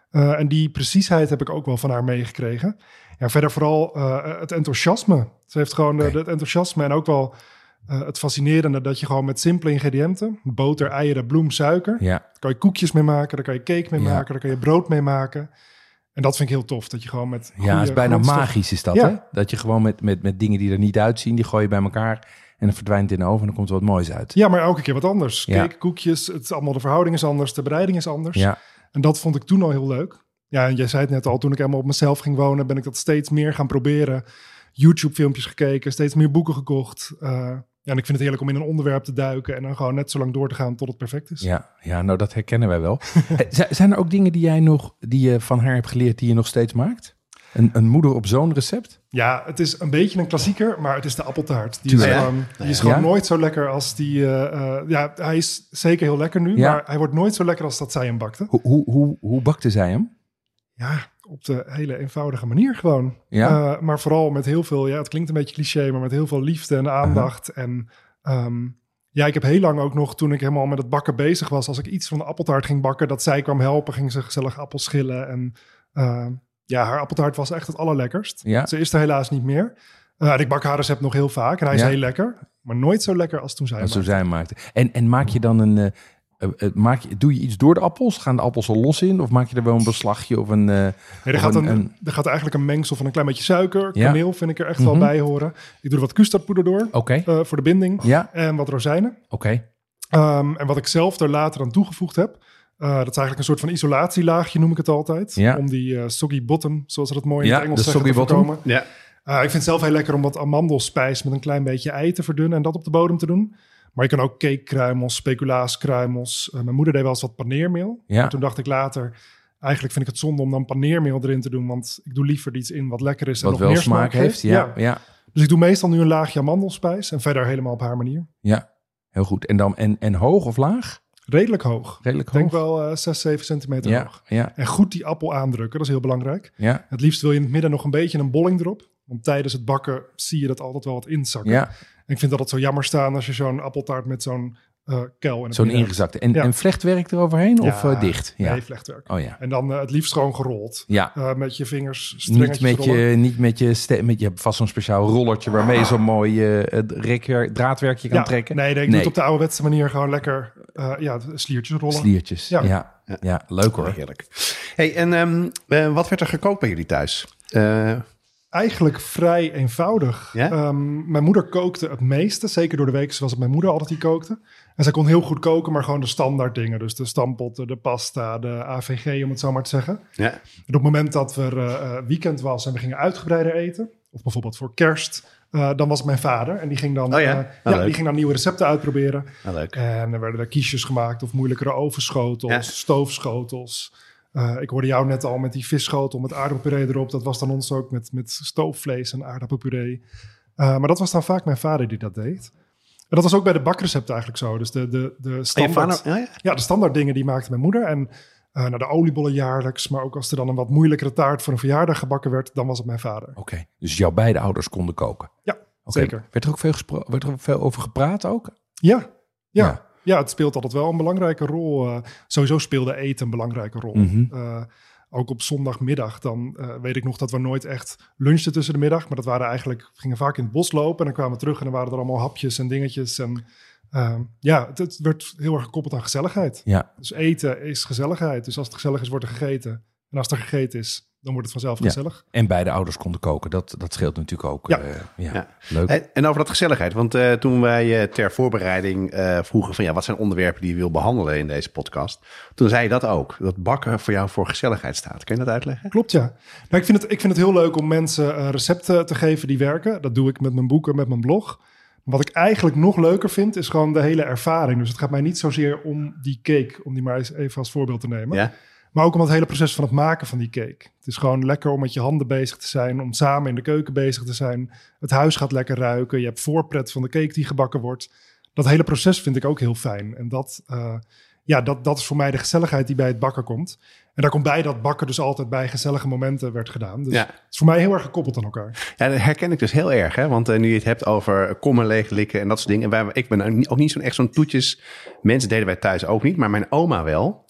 Uh, en die preciesheid heb ik ook wel van haar meegekregen. Ja, verder vooral uh, het enthousiasme. Ze heeft gewoon okay. de, het enthousiasme en ook wel uh, het fascinerende dat je gewoon met simpele ingrediënten, boter, eieren, bloem, suiker, Ja. daar kan je koekjes mee maken, daar kan je cake mee Ja. maken, daar kan je brood mee maken. En dat vind ik heel tof, dat je gewoon met Ja, het is bijna grondstoffen- magisch is dat, Ja. hè? Dat je gewoon met, met, met dingen die er niet uitzien, die gooi je bij elkaar en dan verdwijnt het in de oven en dan komt er wat moois uit. Ja, maar elke keer wat anders. Ja. Cake, koekjes, het is allemaal, de verhouding is anders, de bereiding is anders. Ja, En dat vond ik toen al heel leuk. Ja, en jij zei het net al, toen ik helemaal op mezelf ging wonen, ben ik dat steeds meer gaan proberen. YouTube-filmpjes gekeken, steeds meer boeken gekocht. Uh, ja, en ik vind het heerlijk om in een onderwerp te duiken en dan gewoon net zo lang door te gaan tot het perfect is. ja, ja, nou dat herkennen wij wel. Hey, z- zijn er ook dingen die jij nog, die je van haar hebt geleerd, die je nog steeds maakt? Een, een moeder op zo'n recept? Ja, het is een beetje een klassieker, maar het is de appeltaart. Die is Tuurlijk. gewoon, die is Ja. gewoon Ja? nooit zo lekker als die... Uh, uh, ja, hij is zeker heel lekker nu, Ja. maar hij wordt nooit zo lekker als dat zij hem bakte. Hoe, hoe, hoe, hoe bakte zij hem? Ja, op de hele eenvoudige manier gewoon. Ja? Uh, maar vooral met heel veel, ja, het klinkt een beetje cliché, maar met heel veel liefde en aandacht. En um, ja, ik heb heel lang ook nog, toen ik helemaal met het bakken bezig was, als ik iets van de appeltaart ging bakken, dat zij kwam helpen, ging ze gezellig appels schillen. En uh, ja, haar appeltaart was echt het allerlekkerst. Ja. Ze is er helaas niet meer. Uh, en ik bak haar recept nog heel vaak en hij is Ja. heel lekker, maar nooit zo lekker als toen zij hem Als zo maakte. zij hem maakte. En, en maak je dan een... Uh, uh, maak je, doe je iets door de appels? Gaan de appels er los in? Of maak je er wel een beslagje of een... Uh, Nee, er, of gaat een, een, een- er gaat eigenlijk een mengsel van een klein beetje suiker, Ja. kaneel vind ik er echt Mhm. wel bij horen. Ik doe er wat custardpoeder door, Oké, uh, voor de binding. ja, En wat rozijnen. oké. Um, en wat ik zelf er later aan toegevoegd heb, uh, dat is eigenlijk een soort van isolatielaagje, noem ik het altijd. Ja. Om die uh, soggy bottom, zoals ze dat mooi in Ja, het Engels de zeggen, te soggy bottom. voorkomen. Ja. Uh, ik vind het zelf heel lekker om wat amandelspijs met een klein beetje ei te verdunnen en dat op de bodem te doen. Maar je kan ook cakekruimels, speculaaskruimels. Uh, mijn moeder deed wel eens wat paneermeel. Ja. Maar toen dacht ik later, eigenlijk vind ik het zonde om dan paneermeel erin te doen, want ik doe liever iets in wat lekker is en Wat nog wel meer smaak heeft. Ja, ja. ja. Dus ik doe meestal nu een laagje amandelspijs en verder helemaal op haar manier. Heel goed. En, dan, en, en hoog of laag? Redelijk hoog. Redelijk Ik denk hoog? wel uh, zes, zeven centimeter Ja, hoog. ja, En goed die appel aandrukken, dat is heel belangrijk. ja, Het liefst wil je in het midden nog een beetje een bolling erop. Want tijdens het bakken zie je dat altijd wel wat inzakken. ja. En ik vind dat het zo jammer staan als je zo'n appeltaart met zo'n uh, kel in het Zo'n midden ingezakte. En, Ja. en vlechtwerk eroverheen hebt. of Ja, uh, dicht? Ja. Nee, vlechtwerk. Oh ja. En dan uh, het liefst gewoon gerold. Ja. Uh, met je vingers Niet strengetjes met, rollen. je, niet met je... Ste- met je hebt vast zo'n speciaal rollertje waarmee je zo'n mooi uh, rekwerk- draadwerkje kan Ja, trekken. nee, nee, ik doe Nee. het op de ouderwetse manier gewoon lekker uh, ja, sliertjes rollen. Sliertjes. Ja. Ja. Ja. Ja, leuk hoor. Heerlijk. Hey, en um, uh, wat werd er gekookt bij jullie thuis? Uh, Eigenlijk vrij eenvoudig. Ja? Um, mijn moeder kookte het meeste. Zeker door de week was het mijn moeder altijd die kookte. En zij kon heel goed koken, maar gewoon de standaard dingen. Dus de stampotten, de pasta, de A V G, om het zo maar te zeggen. ja. En op het moment dat er uh, weekend was en we gingen uitgebreider eten, of bijvoorbeeld voor kerst, uh, dan was het mijn vader. En die ging dan, Oh ja? uh, Oh, ja, leuk. die ging dan nieuwe recepten uitproberen. Nou, leuk. En er werden er kiesjes gemaakt of moeilijkere ovenschotels, Ja. stoofschotels. Uh, ik hoorde jou net al met die visschotel met aardappelpuree erop. Dat was dan ons ook met, met stoofvlees en aardappelpuree. Uh, maar dat was dan vaak mijn vader die dat deed. En dat was ook bij de bakrecepten eigenlijk zo. Dus de, de, de, Oh, je standaard, vader- ja, ja. ja, de standaard dingen die maakte mijn moeder. En uh, naar de oliebollen jaarlijks. Maar ook als er dan een wat moeilijkere taart voor een verjaardag gebakken werd, dan was het mijn vader. Oké, dus jouw beide ouders konden koken? Ja, Oké. zeker. Werd er ook veel, gespro- werd er ook veel over gepraat ook? Ja, ja. Ja. ja. het speelt altijd wel een belangrijke rol. Uh, sowieso speelde eten een belangrijke rol. Mhm. Uh, ook op zondagmiddag, dan uh, weet ik nog dat we nooit echt lunchten tussen de middag. Maar dat waren eigenlijk, we gingen vaak in het bos lopen en dan kwamen we terug en dan waren er allemaal hapjes en dingetjes. En uh, ja, het, het werd heel erg gekoppeld aan gezelligheid. Ja. Dus eten is gezelligheid. Dus als het gezellig is, wordt er gegeten. En als er gegeten is, dan wordt het vanzelf Ja. gezellig. En beide ouders konden koken. Dat, dat scheelt natuurlijk ook. Ja. Uh, ja. Ja. Leuk. Hey, en over dat gezelligheid. Want uh, toen wij uh, ter voorbereiding uh, vroegen van ja, wat zijn onderwerpen die je wil behandelen in deze podcast? Toen zei je dat ook. Dat bakken voor jou voor gezelligheid staat. Kun je dat uitleggen? Klopt, ja. Nou, ik, vind het, ik vind het heel leuk om mensen uh, recepten te geven die werken. Dat doe ik met mijn boeken, met mijn blog. Wat ik eigenlijk nog leuker vind, is gewoon de hele ervaring. Dus het gaat mij niet zozeer om die cake, om die maar eens even als voorbeeld te nemen. Ja. Maar ook om het hele proces van het maken van die cake. Het is gewoon lekker om met je handen bezig te zijn, om samen in de keuken bezig te zijn. Het huis gaat lekker ruiken. Je hebt voorpret van de cake die gebakken wordt. Dat hele proces vind ik ook heel fijn. En dat, uh, ja, dat, dat is voor mij de gezelligheid die bij het bakken komt. En daar komt bij dat bakken dus altijd bij gezellige momenten werd gedaan. Dus Ja. het is voor mij heel erg gekoppeld aan elkaar. Ja, dat herken ik dus heel erg. Hè? Want uh, nu je het hebt over kommen leeg likken en dat soort dingen. En wij, ik ben ook niet zo'n echt zo'n toetjes. Mensen deden wij thuis ook niet, maar mijn oma wel.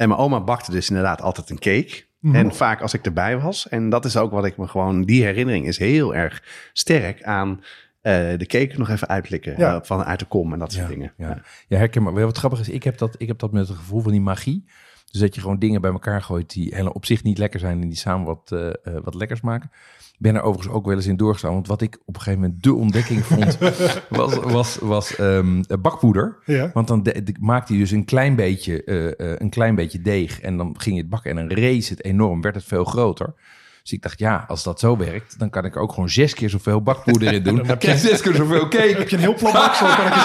En mijn oma bakte dus inderdaad altijd een cake. Mm-hmm. En vaak als ik erbij was. En dat is ook wat ik me gewoon... Die herinnering is heel erg sterk aan uh, de cake nog even uitlikken. Ja. Uh, vanuit de kom en dat soort ja, dingen. Ja, ja. ja herken maar. Wat grappig is, ik heb, dat, ik heb dat met het gevoel van die magie. Dus dat je gewoon dingen bij elkaar gooit die hele op zich niet lekker zijn en die samen wat, uh, uh, wat lekkers maken. Ik ben er overigens ook wel eens in doorgestaan. Want wat ik op een gegeven moment de ontdekking vond, was, was, was um, bakpoeder. Ja. Want dan de, de, maakte je dus een klein, beetje, uh, uh, een klein beetje deeg en dan ging je het bakken en dan rees het enorm, werd het veel groter. Dus ik dacht, ja, als dat zo werkt, dan kan ik er ook gewoon zes keer zoveel bakpoeder in doen. Dan heb je zes keer zoveel cake. Heb je een heel plat baksel, kan ik je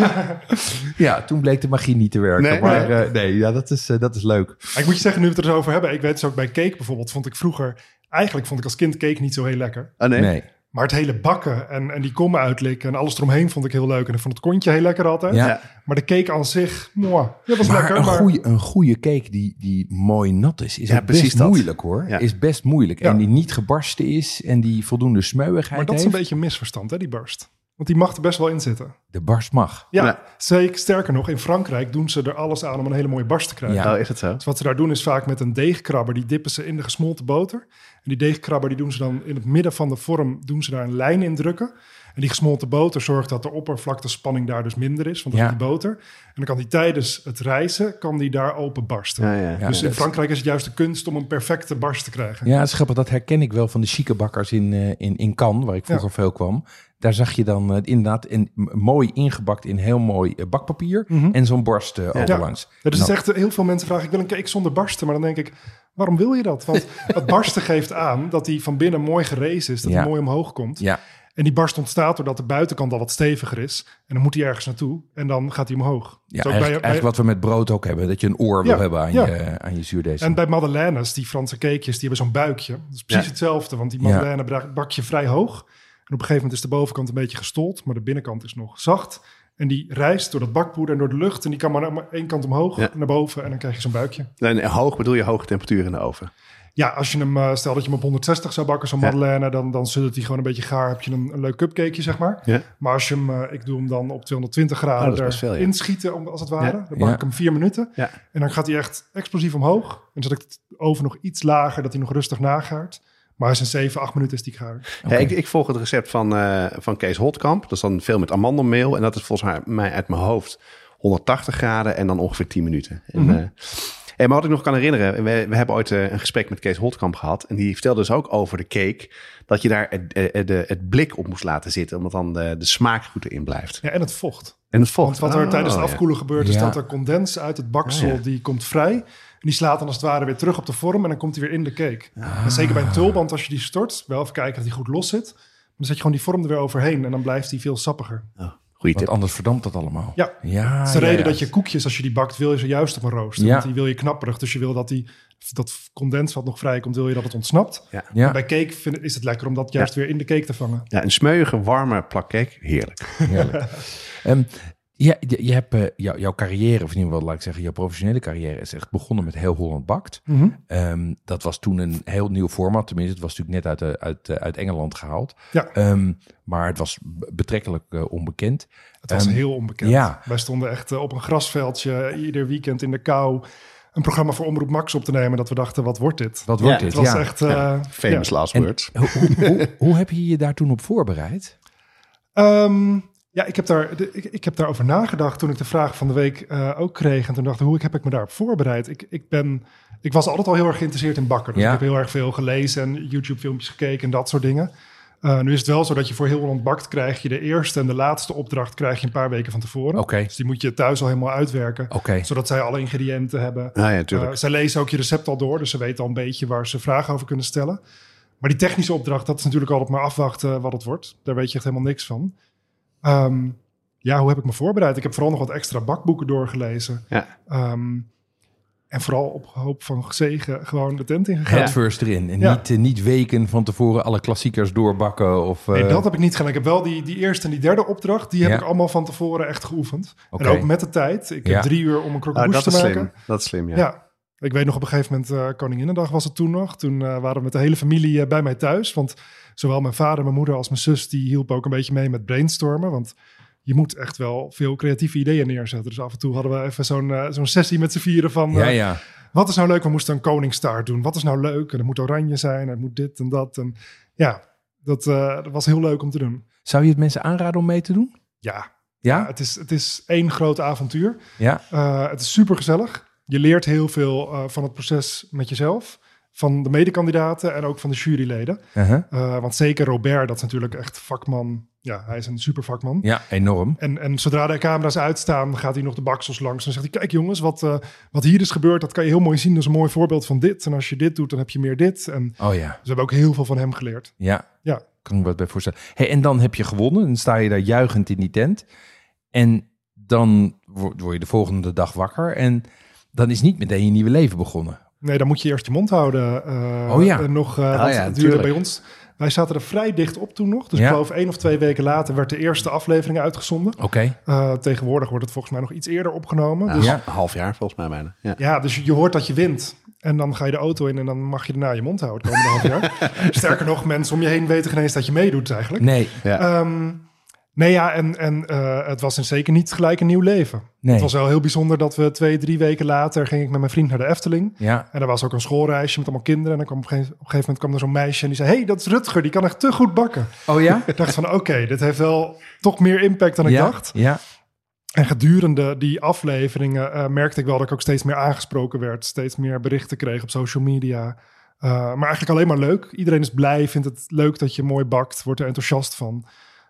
zeggen. Ja, toen bleek de magie niet te werken. Nee, maar nee, uh, nee ja, dat, is, uh, dat is leuk. Ik moet je zeggen, nu we het er zo over hebben. Ik weet dus ook bij cake bijvoorbeeld, vond ik vroeger... Eigenlijk vond ik als kind cake niet zo heel lekker. Oh, nee? nee. Maar het hele bakken en, en die kommen uitlikken en alles eromheen vond ik heel leuk. En ik vond het kontje heel lekker altijd. Ja. Maar de cake aan zich, mwah, dat was maar lekker. Een, maar goeie, een goede cake die, die mooi nat is, is ja, best precies dat. moeilijk hoor. Ja. Is best moeilijk. Ja. En die niet gebarsten is en die voldoende smeuigheid Maar dat is heeft. een beetje een misverstand, hè, die barst. Want die mag er best wel in zitten. De barst mag. Ja, Ja. zeker. Sterker nog, in Frankrijk doen ze er alles aan om een hele mooie barst te krijgen. Ja. Oh, is het zo? Dus wat ze daar doen is vaak met een deegkrabber, die dippen ze in de gesmolten boter. En die deegkrabber die doen ze dan in het midden van de vorm, doen ze daar een lijn in drukken. En die gesmolten boter zorgt dat de oppervlaktespanning daar dus minder is, want dat Ja. is die boter. En dan kan die tijdens het rijzen, kan die daar open barsten. Ja, ja. Ja, Dus in dat- Frankrijk is het juist de kunst om een perfecte barst te krijgen. Ja, het is grappig. Dat herken ik wel van de chique bakkers in, uh, in, in Cannes, waar ik vroeger Ja. veel kwam. Daar zag je dan uh, inderdaad in, m- mooi ingebakt in heel mooi uh, bakpapier Mhm. en zo'n borst uh, overlangs. Ja, dus Nou, het is echt, heel veel mensen vragen, ik wil een cake zonder barsten. Maar dan denk ik, waarom wil je dat? Want het barsten geeft aan dat die van binnen mooi gerezen is, dat Ja. hij mooi omhoog komt. ja, En die barst ontstaat doordat de buitenkant al wat steviger is. En dan moet hij ergens naartoe en dan gaat hij omhoog. ja Dus ook eigenlijk, bij- eigenlijk bij- wat we met brood ook hebben. Dat je een oor wil Ja, hebben aan, ja. je, aan je zuurdeeg. En bij madeleines, die Franse cakejes, die hebben zo'n buikje. Dat is precies Ja. hetzelfde, want die Ja. madeleine bra- bak je vrij hoog. En op een gegeven moment is de bovenkant een beetje gestold, maar de binnenkant is nog zacht. En die rijst door dat bakpoeder en door de lucht. En die kan maar naar één kant omhoog, Ja. naar boven. En dan krijg je zo'n buikje. En hoog bedoel je hoge temperatuur in de oven? Ja, als je hem, uh, stel dat je hem op honderdzestig zou bakken, zo'n Ja. madeleine, dan, dan zult hij gewoon een beetje gaar. Heb je een, een leuk cupcakeje, zeg maar. Ja. Maar als je hem, uh, ik doe hem dan op tweehonderdtwintig Oh, graden dat is best veel, ja. inschieten, om, als het ware. Ja. Dan bak Ja. ik hem vier minuten. Ja. En dan gaat hij echt explosief omhoog. En dan zet ik de oven nog iets lager, dat hij nog rustig nagaart. Maar als een zeven, acht minuten is die gaar. Ja, ik, ik volg het recept van, uh, van Kees Holtkamp. Dat is dan veel met amandelmeel. En dat is volgens mij uit mijn hoofd honderdtachtig graden en dan ongeveer tien minuten. En, Mhm. uh, en maar wat ik nog kan herinneren, we, we hebben ooit uh, een gesprek met Kees Holtkamp gehad. En die vertelde dus ook over de cake, dat je daar het, het, het, het blik op moest laten zitten, omdat dan de, de smaak goed erin blijft. Ja, en het vocht. En het vocht. Want wat er Oh, tijdens het ja. afkoelen gebeurt, is Ja. dat er condens uit het baksel, Oh, ja. die komt vrij. En die slaat dan als het ware weer terug op de vorm en dan komt hij weer in de cake. En zeker bij een tulband, als je die stort, wel even kijken dat die goed los zit. Dan zet je gewoon die vorm er weer overheen en dan blijft die veel sappiger. Oh, goeie Want tip. anders verdampt dat allemaal. Ja. ja Dat is de ja, reden ja. dat je koekjes, als je die bakt, wil je ze juist op een rooster. Ja. Want die wil je knapperig. Dus je wil dat die, dat condens wat nog vrij komt, wil je dat het ontsnapt. Ja. Ja. En bij cake vind, is het lekker om dat juist weer in de cake te vangen. Ja, een smeuïge, warme plakcake. Heerlijk. Heerlijk. um, ja, je, je hebt uh, jou, jouw carrière, of in ieder geval, laat ik zeggen, jouw professionele carrière is echt begonnen met Heel Holland Bakt. Mm-hmm. Um, dat was toen een heel nieuw format. Tenminste, het was natuurlijk net uit, uh, uit, uh, uit Engeland gehaald. Ja. Um, maar het was betrekkelijk uh, onbekend. Het was Um, heel onbekend. ja. Wij stonden echt uh, op een grasveldje ieder weekend in de kou een programma voor Omroep Max op te nemen. Dat we dachten, wat wordt dit? Wat wordt Ja, dit? Het was ja. echt... Uh, Ja, famous ja. last En words. hoe, hoe, hoe, hoe heb je je daar toen op voorbereid? Um, ja, ik heb, daar, de, ik, ik heb daarover nagedacht toen ik de vraag van de week uh, ook kreeg. En toen dacht ik, hoe heb ik me daarop voorbereid? Ik, ik, ben, ik was altijd al heel erg geïnteresseerd in bakken. Dus Ja. ik heb heel erg veel gelezen en YouTube-filmpjes gekeken en dat soort dingen. Uh, nu is het wel zo dat je voor Heel Holland Bakt krijg je de eerste en de laatste opdracht krijg je een paar weken van tevoren. Oké. Dus die moet je thuis al helemaal uitwerken. Oké. Zodat zij alle ingrediënten hebben. Ah, ja, tuurlijk. Uh, zij lezen ook je recept al door, dus ze weten al een beetje waar ze vragen over kunnen stellen. Maar die technische opdracht, dat is natuurlijk altijd maar afwachten wat het wordt. Daar weet je echt helemaal niks van. Um, ja, hoe heb ik me voorbereid? Ik heb vooral nog wat extra bakboeken doorgelezen. Ja. Um, en vooral op hoop van zegen gewoon de tent ingegaan. Head first erin. En Ja. niet, uh, niet weken van tevoren alle klassiekers doorbakken. Of, uh, Nee, dat heb ik niet gedaan. Ik heb wel die, die eerste en die derde opdracht, die heb Ja. ik allemaal van tevoren echt geoefend. Oké. En ook met de tijd. Ik Ja. heb drie uur om een Oh, croque dat te is maken. slim. Dat is slim, ja. Ja. Ik weet nog op een gegeven moment, uh, Koninginnedag was het toen nog. Toen uh, waren we met de hele familie uh, bij mij thuis. Want zowel mijn vader, mijn moeder als mijn zus, die hielpen ook een beetje mee met brainstormen. Want je moet echt wel veel creatieve ideeën neerzetten. Dus af en toe hadden we even zo'n, uh, zo'n sessie met z'n vieren van... Uh, Ja, ja. Wat is nou leuk? We moesten een koningstaart doen. Wat is nou leuk? En het moet oranje zijn. Het moet dit en dat. En ja, dat, uh, dat was heel leuk om te doen. Zou je het mensen aanraden om mee te doen? Ja, Ja? ja het, is, het is één groot avontuur. Ja? Uh, het is super gezellig. Je leert heel veel uh, van het proces met jezelf. Van de medekandidaten en ook van de juryleden. Uh-huh. Uh, want zeker Robert, dat is natuurlijk echt vakman. Ja, hij is een super vakman. Ja, enorm. En, en zodra de camera's uitstaan, gaat hij nog de baksels langs. En dan zegt hij, kijk jongens, wat, uh, wat hier is gebeurd, dat kan je heel mooi zien. Dat is een mooi voorbeeld van dit. En als je dit doet, dan heb je meer dit. En Oh ja. dus we hebben ook heel veel van hem geleerd. Ja. Ja. Kan ik me wat bij voorstellen. Hey, en dan heb je gewonnen. Dan sta je daar juichend in die tent. En dan word word je de volgende dag wakker. En dan is niet meteen je nieuwe leven begonnen. Nee, dan moet je eerst je mond houden. Uh, Oh ja. En nog, uh, Oh want ja, het duurde tuurlijk. bij ons. Wij zaten er vrij dicht op toen nog. Dus Ja. ik geloof één of twee weken later werd de eerste aflevering uitgezonden. Oké. Okay. Uh, tegenwoordig wordt het volgens mij nog iets eerder opgenomen. Ja, Dus, een ja. hal- half jaar volgens mij bijna. Ja. ja, dus je hoort dat je wint. En dan ga je de auto in en dan mag je daarna je mond houden. Het komende half jaar. Sterker nog, mensen om je heen weten geen eens dat je meedoet eigenlijk. Nee. Ja. Um, nee, ja, en, en uh, het was in zeker niet gelijk een nieuw leven. Nee. Het was wel heel bijzonder dat we twee, drie weken later ging ik met mijn vriend naar de Efteling. Ja. En er was ook een schoolreisje met allemaal kinderen. En dan kwam op, een gegeven, op een gegeven moment kwam er zo'n meisje en die zei... hey, dat is Rutger, die kan echt te goed bakken. Oh ja? Ik dacht van, oké, okay, dit heeft wel toch meer impact dan ik ja. dacht. Ja. En gedurende die afleveringen uh, merkte ik wel dat ik ook steeds meer aangesproken werd. Steeds meer berichten kreeg op social media. Uh, maar eigenlijk alleen maar leuk. Iedereen is blij, vindt het leuk dat je mooi bakt. Wordt er enthousiast van.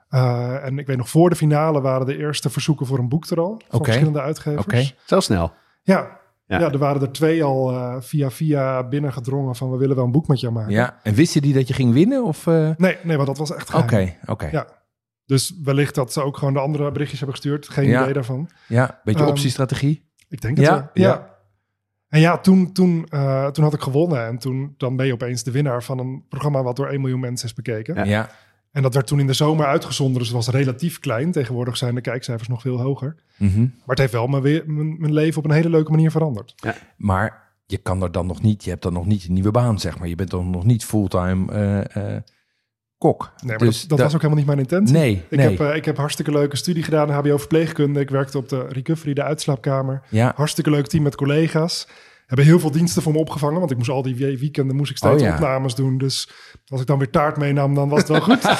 Uh, en ik weet nog, voor de finale waren de eerste verzoeken voor een boek er al. Van okay. verschillende uitgevers. Okay. Zo snel. Ja. Ja. ja, er waren er twee al uh, via via binnengedrongen van... we willen wel een boek met jou maken. Ja. En wisten die dat je ging winnen? Of, uh... Nee, nee, want dat was echt geheim. Oké, okay. oké. Okay. Ja. Dus wellicht dat ze ook gewoon de andere berichtjes hebben gestuurd. Geen ja. idee daarvan. Ja, beetje um, optiestrategie. Ik denk het ja? wel. Ja. ja. En ja, toen, toen, uh, toen had ik gewonnen. En toen dan ben je opeens de winnaar van een programma... wat door één miljoen mensen is bekeken. Ja. ja. En dat werd toen in de zomer uitgezonden. Dus het was relatief klein. Tegenwoordig zijn de kijkcijfers nog veel hoger. Mm-hmm. Maar het heeft wel mijn, weer, mijn, mijn leven op een hele leuke manier veranderd. Ja. Maar je kan er dan nog niet... Je hebt dan nog niet een nieuwe baan, zeg maar. Je bent dan nog niet fulltime uh, uh, kok. Nee, maar dus dat, dat da- was ook helemaal niet mijn intentie. Nee, ik, nee. Heb, uh, ik heb hartstikke leuke studie gedaan. H B O verpleegkunde. Ik werkte op de recovery, de uitslaapkamer. Ja. Hartstikke leuk team met collega's. Hebben heel veel diensten voor me opgevangen. Want ik moest al die weekenden moest ik steeds oh, ja. opnames doen. Dus als ik dan weer taart meenam, dan was het wel goed.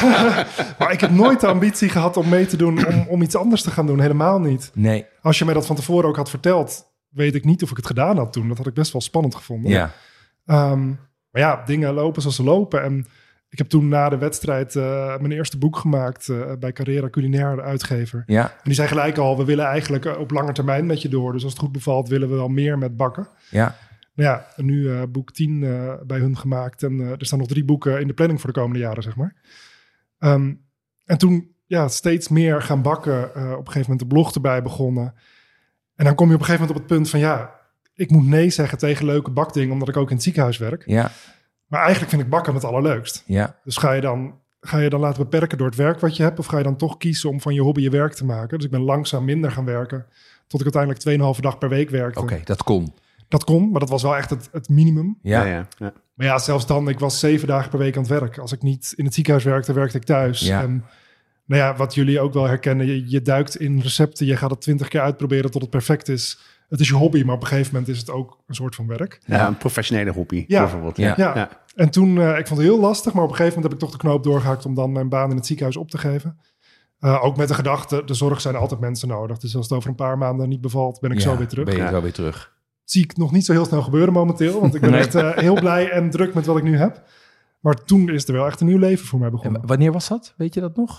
Maar ik heb nooit de ambitie gehad om mee te doen... Om, om iets anders te gaan doen. Helemaal niet. Nee. Als je mij dat van tevoren ook had verteld... weet ik niet of ik het gedaan had toen. Dat had ik best wel spannend gevonden. Ja. Um, maar ja, dingen lopen zoals ze lopen. En ik heb toen na de wedstrijd uh, mijn eerste boek gemaakt... Uh, bij Carrera Culinaire, de uitgever. Ja. En die zei gelijk al, we willen eigenlijk uh, op lange termijn met je door. Dus als het goed bevalt, willen we wel meer met bakken. Ja. Nou ja, en nu uh, boek tien uh, bij hun gemaakt. En uh, er staan nog drie boeken in de planning voor de komende jaren, zeg maar. Um, en toen ja, steeds meer gaan bakken. Uh, op een gegeven moment de blog erbij begonnen. En dan kom je op een gegeven moment op het punt van... ja, ik moet nee zeggen tegen leuke bakdingen... omdat ik ook in het ziekenhuis werk. Ja. Maar eigenlijk vind ik bakken het allerleukst. Ja. Dus ga je dan... Ga je dan laten beperken door het werk wat je hebt... of ga je dan toch kiezen om van je hobby je werk te maken? Dus ik ben langzaam minder gaan werken... tot ik uiteindelijk tweeënhalve dag per week werkte. Oké, okay, dat kon. Dat kon, maar dat was wel echt het, het minimum. Ja. Ja, ja, ja. Maar ja, zelfs dan, ik was zeven dagen per week aan het werk. Als ik niet in het ziekenhuis werkte, werkte ik thuis. Ja. En nou ja, wat jullie ook wel herkennen... Je, je duikt in recepten, je gaat het twintig keer uitproberen tot het perfect is. Het is je hobby, maar op een gegeven moment is het ook een soort van werk. Ja, een professionele hobby Ja. bijvoorbeeld. Ja. Ja. Ja. En toen, uh, ik vond het heel lastig, maar op een gegeven moment heb ik toch de knoop doorgehakt om dan mijn baan in het ziekenhuis op te geven. Uh, ook met de gedachte, de zorg zijn altijd mensen nodig. Dus als het over een paar maanden niet bevalt, ben ik Ja, zo weer terug. Ben je Ja. zo weer terug. Zie ik nog niet zo heel snel gebeuren momenteel, want ik ben Nee. echt uh, heel blij en druk met wat ik nu heb. Maar toen is er wel echt een nieuw leven voor mij begonnen. En wanneer was dat? Weet je dat nog?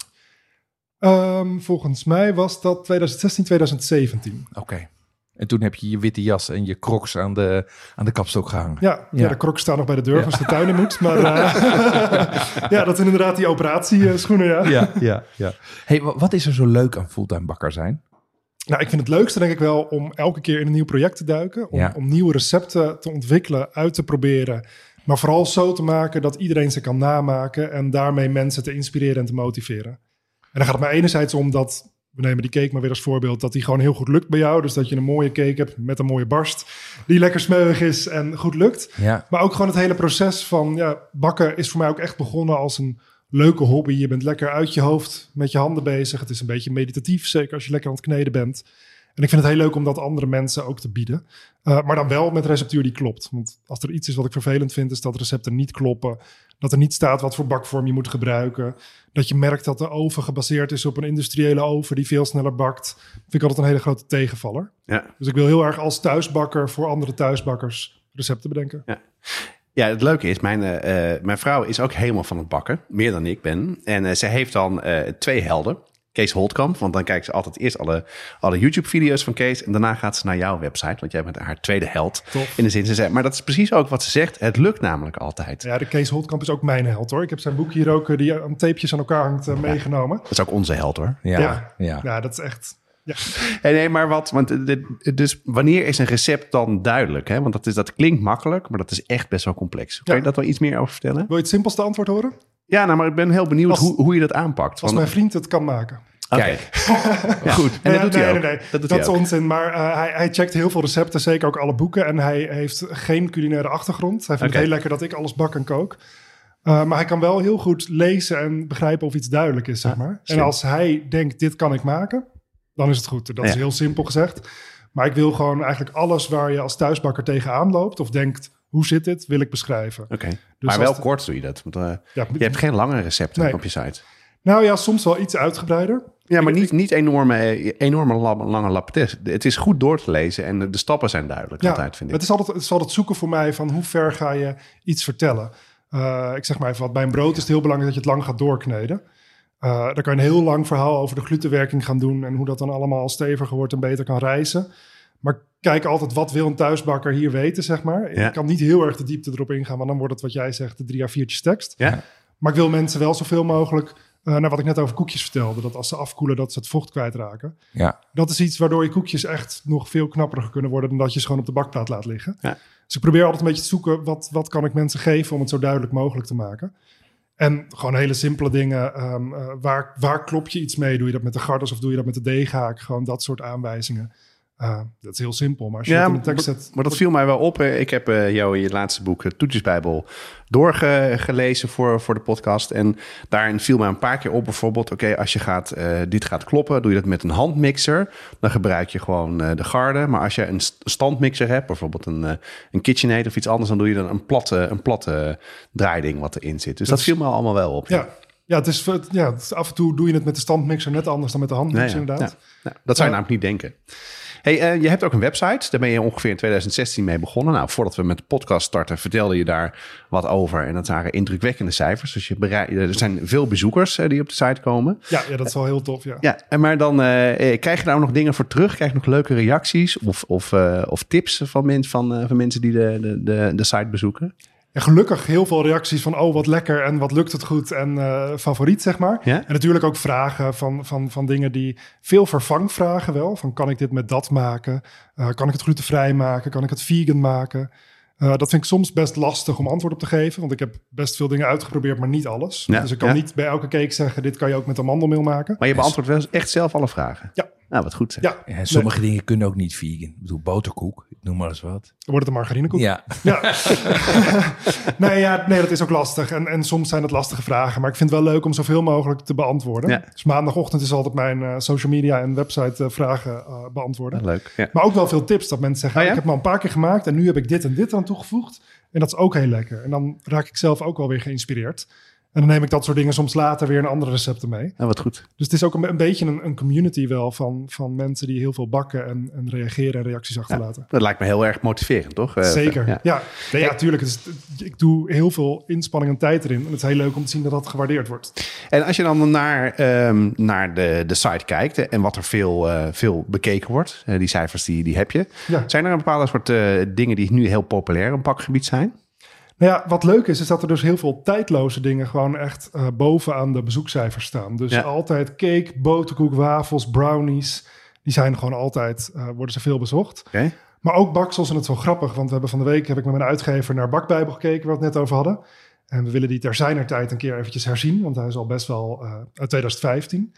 Um, volgens mij was dat twintig zestien, twintig zeventien. Oké. Okay. En toen heb je je witte jas en je crocs aan de, aan de kapstok gehangen. Ja, ja. ja, de crocs staan nog bij de deur Ja. als de tuin in moet. Maar uh, ja, dat zijn inderdaad die operatieschoenen, ja. Ja, ja, ja. Hey, wat is er zo leuk aan fulltime bakker zijn? Nou, ik vind het leukste denk ik wel om elke keer in een nieuw project te duiken. Om, Ja. om nieuwe recepten te ontwikkelen, uit te proberen. Maar vooral zo te maken dat iedereen ze kan namaken. En daarmee mensen te inspireren en te motiveren. En dan gaat het maar enerzijds om dat... We nemen die cake maar weer als voorbeeld, dat die gewoon heel goed lukt bij jou. Dus dat je een mooie cake hebt met een mooie barst, die lekker smeuig is en goed lukt. Ja. Maar ook gewoon het hele proces van ja, bakken is voor mij ook echt begonnen als een leuke hobby. Je bent lekker uit je hoofd met je handen bezig. Het is een beetje meditatief, zeker als je lekker aan het kneden bent. En ik vind het heel leuk om dat andere mensen ook te bieden. Uh, maar dan wel met receptuur die klopt. Want als er iets is wat ik vervelend vind, is dat recepten niet kloppen. Dat er niet staat wat voor bakvorm je moet gebruiken. Dat je merkt dat de oven gebaseerd is op een industriële oven die veel sneller bakt. Vind ik altijd een hele grote tegenvaller. Ja. Dus ik wil heel erg als thuisbakker voor andere thuisbakkers recepten bedenken. Ja. Ja, het leuke is, mijn, uh, mijn vrouw is ook helemaal van het bakken. Meer dan ik ben. En uh, zij heeft dan uh, twee helden. Kees Holtkamp, want dan kijkt ze altijd eerst alle, alle YouTube-video's van Kees. En daarna gaat ze naar jouw website, want jij bent haar tweede held. Tof. In de zin, ze zegt, maar dat is precies ook wat ze zegt. Het lukt namelijk altijd. Ja, de Kees Holtkamp is ook mijn held hoor. Ik heb zijn boek hier ook, die aan tapejes aan elkaar hangt, uh, meegenomen. Dat is ook onze held hoor. Ja, Ja, ja. ja dat is echt... Ja. Hey, nee, maar wat? Want dit, dus wanneer is een recept dan duidelijk? Hè? Want dat, is, dat klinkt makkelijk, maar dat is echt best wel complex. Kan Ja. je dat wel iets meer over vertellen? Wil je het simpelste antwoord horen? Ja, nou, maar ik ben heel benieuwd Als- hoe, hoe je dat aanpakt. Als Want- mijn vriend het kan maken. Kijk, ja. Goed. En dat Nee, doet hij nee, ook. nee, nee. Dat doet Dat hij is ook. onzin. Maar uh, hij, hij checkt heel veel recepten, zeker ook alle boeken. En hij heeft geen culinaire achtergrond. Hij vindt Oké. het heel lekker dat ik alles bak en kook. Uh, maar hij kan wel heel goed lezen en begrijpen of iets duidelijk is, zeg Ah, maar. slim. En als hij denkt, dit kan ik maken, dan is het goed. Dat is Ja. heel simpel gezegd. Maar ik wil gewoon eigenlijk alles waar je als thuisbakker tegenaan loopt... of denkt, hoe zit dit, wil ik beschrijven. Oké. Dus Maar als wel de- kort doe je dat. Want, uh, Ja, je hebt geen lange recepten Nee. op je site. Nou ja, soms wel iets uitgebreider. Ja, maar niet, niet enorme, enorme lab- lange lappetes. Het is goed door te lezen en de, de stappen zijn duidelijk altijd, vind ik. Het is altijd, het is altijd zoeken voor mij van hoe ver ga je iets vertellen. Uh, ik zeg maar even wat, bij een brood is het heel belangrijk dat je het lang gaat doorkneden. Uh, dan kan je een heel lang verhaal over de glutenwerking gaan doen... en hoe dat dan allemaal steviger wordt en beter kan rijzen. Maar kijk altijd, wat wil een thuisbakker hier weten, zeg maar. Ja. Ik kan niet heel erg de diepte erop ingaan... want dan wordt het wat jij zegt, de drie à viertjes tekst. Ja? Maar ik wil mensen wel zoveel mogelijk... Uh, naar wat ik net over koekjes vertelde... dat als ze afkoelen, dat ze het vocht kwijtraken. Ja. Dat is iets waardoor je koekjes echt nog veel knapperiger kunnen worden... dan dat je ze gewoon op de bakplaat laat liggen. Ja. Dus ik probeer altijd een beetje te zoeken... Wat, wat kan ik mensen geven om het zo duidelijk mogelijk te maken. En gewoon hele simpele dingen. Um, uh, waar, waar klop je iets mee? Doe je dat met de garders of doe je dat met de deeghaak? Gewoon dat soort aanwijzingen. Uh, dat is heel simpel, maar als je Ja, het in de maar, tekst zet... maar dat viel mij wel op. hè. Ik heb uh, jou in je laatste boek, uh, Toetjesbijbel, doorgelezen voor, voor de podcast. En daarin viel mij een paar keer op bijvoorbeeld... oké, okay, als je gaat, uh, dit gaat kloppen, doe je dat met een handmixer. Dan gebruik je gewoon uh, de garde. Maar als je een st- standmixer hebt, bijvoorbeeld een, uh, een KitchenAid of iets anders... dan doe je dan een platte, een platte draaiding wat erin zit. Dus dat, Dat viel me allemaal wel op. Ja, ja, het is, ja, het is, af en toe doe je het met de standmixer net anders dan met de handmixer Ja, ja. inderdaad. Ja. Nou, dat zou je Ja. namelijk niet denken. Hey, uh, je hebt ook een website. Daar ben je ongeveer in twintig zestien mee begonnen. Nou, voordat we met de podcast starten, vertelde je daar wat over. En dat waren indrukwekkende cijfers. Dus je berei- er zijn veel bezoekers uh, die op de site komen. Ja, ja, dat is wel heel tof, ja. Ja, en maar dan uh, krijg je daar ook nog dingen voor terug? Krijg je nog leuke reacties of, of, uh, of tips van, men, van, uh, van mensen die de, de, de, de site bezoeken? En gelukkig heel veel reacties van, oh, wat lekker en wat lukt het goed en uh, favoriet, zeg maar. Ja? En natuurlijk ook vragen van, van, van dingen die veel vervangvragen wel. Van, kan ik dit met dat maken? Uh, kan ik het glutenvrij maken? Kan ik het vegan maken? Uh, dat vind ik soms best lastig om antwoord op te geven. Want ik heb best veel dingen uitgeprobeerd, maar niet alles. Ja, dus ik kan ja. niet bij elke cake zeggen, dit kan je ook met amandelmeel maken. Maar je beantwoordt wel echt zelf alle vragen? Ja. Nou, wat goed zeg. Ja, Ja, en sommige dingen kunnen ook niet vegan. Ik bedoel, boterkoek, ik noem maar eens wat. dan wordt het een margarinekoek. Ja, Ja. nee, ja, nee, dat is ook lastig. En, en soms zijn het lastige vragen. Maar ik vind het wel leuk om zoveel mogelijk te beantwoorden. Ja. Dus maandagochtend is altijd mijn uh, social media en website uh, vragen uh, beantwoorden. Ja, leuk. Ja. Maar ook wel veel tips. Dat mensen zeggen, Oh ja? ik heb hem al een paar keer gemaakt... en nu heb ik dit en dit aan toegevoegd. En dat is ook heel lekker. En dan raak ik zelf ook wel weer geïnspireerd. En dan neem ik dat soort dingen soms later weer in andere recepten mee. Ja, wat goed. Dus het is ook een, een beetje een, een community wel... Van, van mensen die heel veel bakken en, en reageren en reacties achterlaten. Dat lijkt me heel erg motiverend, toch? Uh, Zeker, ja. ja. Nee, ja, tuurlijk. Het is, ik doe heel veel inspanning en tijd erin. En het is heel leuk om te zien dat dat gewaardeerd wordt. En als je dan naar, um, naar de, de site kijkt hè, en wat er veel, uh, veel bekeken wordt, uh, die cijfers die, die heb je. Ja. Zijn er een bepaalde soort uh, dingen die nu heel populair op bakgebied zijn? Nou ja, wat leuk is, is dat er dus heel veel tijdloze dingen gewoon echt uh, bovenaan de bezoekcijfers staan. Dus Ja. altijd cake, boterkoek, wafels, brownies. Die zijn gewoon altijd, uh, worden ze veel bezocht. Okay. Maar ook baksels, en het is wel grappig, want we hebben van de week heb ik met mijn uitgever naar Bakbijbel gekeken, waar we het net over hadden. En we willen die ter zijner tijd een keer eventjes herzien, want hij is al best wel uh, uit twintig vijftien.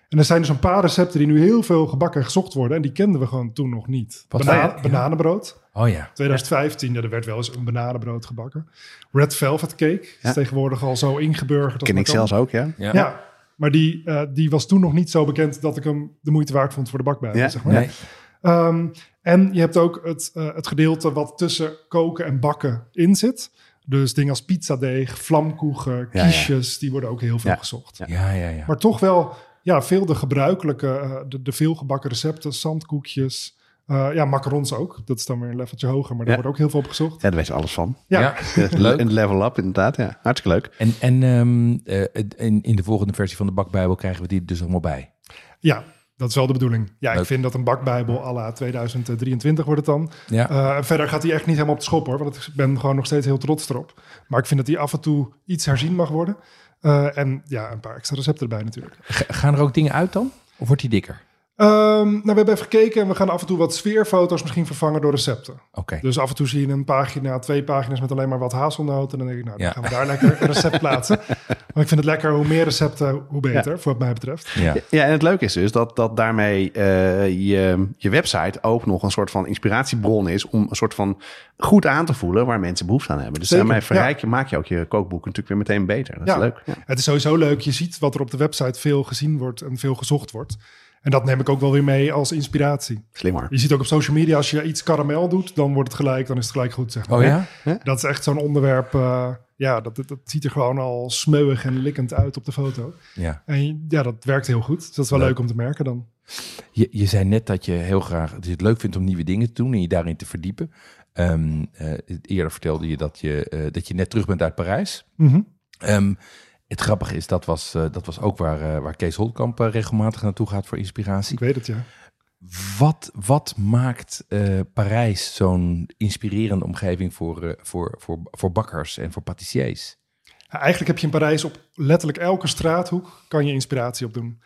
En er zijn dus een paar recepten die nu heel veel gebakken en gezocht worden. En die kenden we gewoon toen nog niet. Wat Bana- zei je? bananenbrood. Oh ja. twintig vijftien, ja, er werd wel eens een bananenbrood gebakken. Red Velvet Cake Ja. is tegenwoordig al zo ingeburgerd. als Ken maar ik kan. zelfs ook, ja. Ja. Ja, maar die, uh, die was toen nog niet zo bekend dat ik hem de moeite waard vond voor de bakbijbel, Ja. zeg maar. Nee. Um, en je hebt ook het, uh, het gedeelte wat tussen koken en bakken in zit. Dus dingen als pizzadeeg, vlamkoegen, Ja, ja. quiches, die worden ook heel veel Ja. gezocht. Ja, ja, ja. Maar toch wel ja, veel de gebruikelijke, uh, de, de veelgebakken recepten, zandkoekjes. Uh, ja, macarons ook. Dat is dan weer een leveltje hoger, maar daar Ja. wordt ook heel veel op gezocht. Ja, daar weten we alles van. Ja, Ja. Leuk. Een level up, inderdaad. Ja, hartstikke leuk. En, en um, uh, in, in de volgende versie van de bakbijbel krijgen we die dus allemaal bij. ja, dat is wel de bedoeling. Ja, Leuk. ik vind dat een bakbijbel à la tweeduizend drieëntwintig wordt het dan. Ja. Uh, verder gaat hij echt niet helemaal op de schop hoor. Want ik ben gewoon nog steeds heel trots erop. Maar ik vind dat hij af en toe iets herzien mag worden. Uh, en ja, een paar extra recepten erbij natuurlijk. G- gaan er ook dingen uit dan? Of wordt die dikker? Um, nou, we hebben even gekeken en we gaan af en toe wat sfeerfoto's misschien vervangen door recepten. Oké. Okay. Dus af en toe zie je een pagina, twee pagina's met alleen maar wat hazelnoten. En dan denk ik, nou, dan Ja. gaan we daar lekker een recept plaatsen. Want ik vind het lekker, hoe meer recepten, hoe beter, Ja. voor wat mij betreft. Ja. Ja, en het leuke is dus dat, dat daarmee uh, je, je website ook nog een soort van inspiratiebron is om een soort van goed aan te voelen waar mensen behoefte aan hebben. Dus Zeker, daarmee verrijk je, ja. maak je ook je kookboek natuurlijk weer meteen beter. Dat Ja. is leuk. Ja. Het is sowieso leuk. Je ziet wat er op de website veel gezien wordt en veel gezocht wordt. En dat neem ik ook wel weer mee als inspiratie. Slim hoor. Je ziet ook op social media, als je iets karamel doet, dan wordt het gelijk, dan is het gelijk goed, zeg maar. Oh ja? Dat is echt zo'n onderwerp, uh, ja, dat, dat, dat ziet er gewoon al smeuig en likkend uit op de foto. Ja. En ja, dat werkt heel goed. Dus dat is wel Leuk. leuk om te merken dan. Je, je zei net dat je heel graag dat je het leuk vindt om nieuwe dingen te doen en je daarin te verdiepen. Um, uh, eerder vertelde je dat je, uh, dat je net terug bent uit Parijs. Mm-hmm. Um, het grappige is, dat was, uh, dat was ook waar, uh, waar Kees Holtkamp uh, regelmatig naartoe gaat voor inspiratie. Ik weet het, ja. Wat, wat maakt uh, Parijs zo'n inspirerende omgeving voor, uh, voor, voor, voor bakkers en voor patissiers? Ja, eigenlijk heb je in Parijs op letterlijk elke straathoek kan je inspiratie opdoen.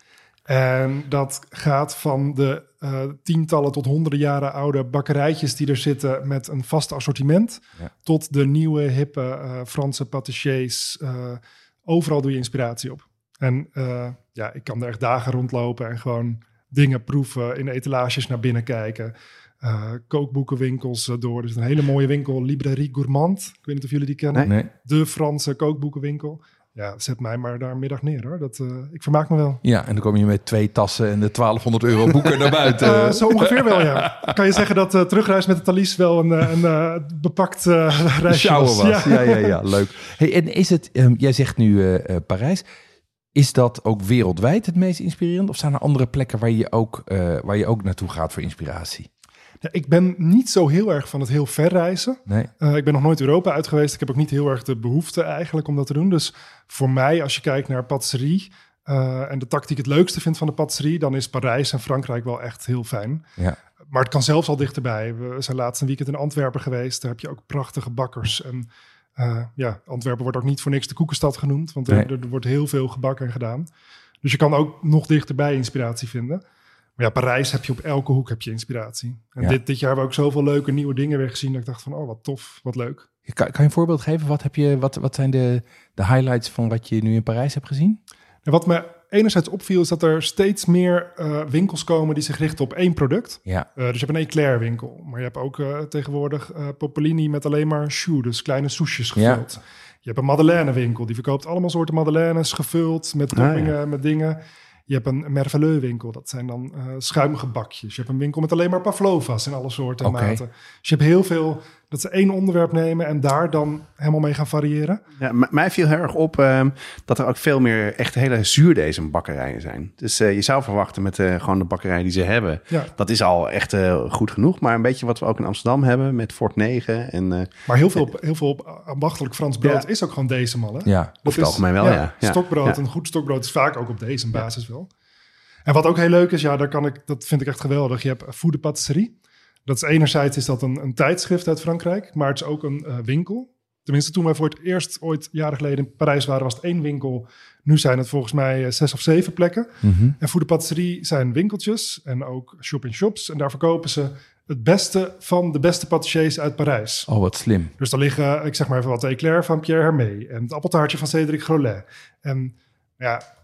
En dat gaat van de uh, tientallen tot honderden jaren oude bakkerijtjes die er zitten met een vast assortiment, Ja. tot de nieuwe, hippe uh, Franse patissiers. Uh, overal doe je inspiratie op. En uh, ja, ik kan er echt dagen rondlopen en gewoon dingen proeven, in etalages naar binnen kijken, uh, kookboekenwinkels uh, door. Dus een hele mooie winkel, Librairie Gourmand. Ik weet niet of jullie die kennen. Nee. De Franse kookboekenwinkel. Ja, zet mij maar daar een middag neer hoor. Dat, uh, ik vermaak me wel. Ja, en dan kom je met twee tassen en de twaalfhonderd euro boeken naar buiten. Uh, zo ongeveer wel, ja. Kan je zeggen dat uh, terugreis met de Thalys wel een, een, een bepakt uh, reisje Sjouwen was. was. Ja, ja, ja, leuk. Hey, en is het, um, jij zegt nu uh, uh, Parijs. Is dat ook wereldwijd het meest inspirerend? Of zijn er andere plekken waar je ook, uh, waar je ook naartoe gaat voor inspiratie? Ja, ik ben niet zo heel erg van het heel ver reizen. Nee. Uh, ik ben nog nooit Europa uit geweest. Ik heb ook niet heel erg de behoefte eigenlijk om dat te doen. Dus voor mij, als je kijkt naar patisserie uh, en de tak die ik het leukste vind van de patisserie, dan is Parijs en Frankrijk wel echt heel fijn. Ja. Maar het kan zelfs al dichterbij. We zijn laatst een weekend in Antwerpen geweest. Daar heb je ook prachtige bakkers. En uh, ja, Antwerpen wordt ook niet voor niks de koekenstad genoemd. Want er, Nee. er, er wordt heel veel gebakken en gedaan. Dus je kan ook nog dichterbij inspiratie vinden. Maar ja, Parijs heb je op elke hoek heb je inspiratie. En Ja. dit, dit jaar hebben we ook zoveel leuke nieuwe dingen weer gezien. Dat ik dacht van, oh wat tof, wat leuk. Kan, kan je een voorbeeld geven? Wat, heb je, wat, wat zijn de, de highlights van wat je nu in Parijs hebt gezien? En wat me enerzijds opviel is dat er steeds meer uh, winkels komen die zich richten op één product. Ja. Uh, dus je hebt een Eclair winkel. Maar je hebt ook uh, tegenwoordig uh, Popolini met alleen maar choux, dus kleine soesjes gevuld. Ja. Je hebt een Madeleine winkel. Die verkoopt allemaal soorten madeleines gevuld met toppingen, Ah, ja. met dingen. Je hebt een Merveilleux winkel. Dat zijn dan uh, schuimgebakjes. Je hebt een winkel met alleen maar pavlovas in alle soorten en Oké. maten. Dus je hebt heel veel dat ze één onderwerp nemen en daar dan helemaal mee gaan variëren. Ja, m- mij viel heel erg op uh, dat er ook veel meer echt hele zuurdezenbakkerijen zijn. Dus uh, je zou verwachten met uh, gewoon de bakkerij die ze hebben. Ja. Dat is al echt uh, goed genoeg. Maar een beetje wat we ook in Amsterdam hebben met Fort negen. En, uh, Maar heel veel, heel veel op ambachtelijk Frans brood Ja. is ook gewoon decimal, hè? Ja. Dat Over het is- algemeen wel, ja. Ja. Stokbrood, Ja. een goed stokbrood is vaak ook op deze basis wel. En wat ook heel leuk is, ja, daar kan ik, dat vind ik echt geweldig. Je hebt Food de Patisserie. Dat is enerzijds is dat een, een tijdschrift uit Frankrijk, maar het is ook een uh, winkel. Tenminste, toen wij voor het eerst ooit jaren geleden in Parijs waren, was het één winkel. Nu zijn het volgens mij uh, zes of zeven plekken. Mm-hmm. En Food de Patisserie zijn winkeltjes en ook shop-in-shops. En daar verkopen ze het beste van de beste patissiers uit Parijs. Oh, wat slim. Dus daar liggen, ik zeg maar even wat, de Eclair van Pierre Hermé en het appeltaartje van Cédric Grolet. En ja,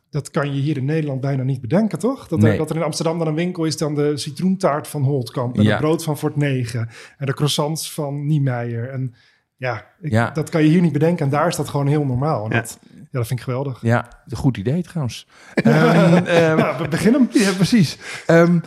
dat kan je hier in Nederland bijna niet bedenken, toch? Dat er, Nee. dat er in Amsterdam dan een winkel is dan de citroentaart van Holtkamp... en Ja. het brood van Fort negen en de croissants van Niemeyer. En ja, ik, Ja. dat kan je hier niet bedenken. En daar is dat gewoon heel normaal. En Ja. dat, ja, dat vind ik geweldig. Ja, een goed idee trouwens. Ehm, ehm, Ja, we beginnen. Ja, precies. Ehm,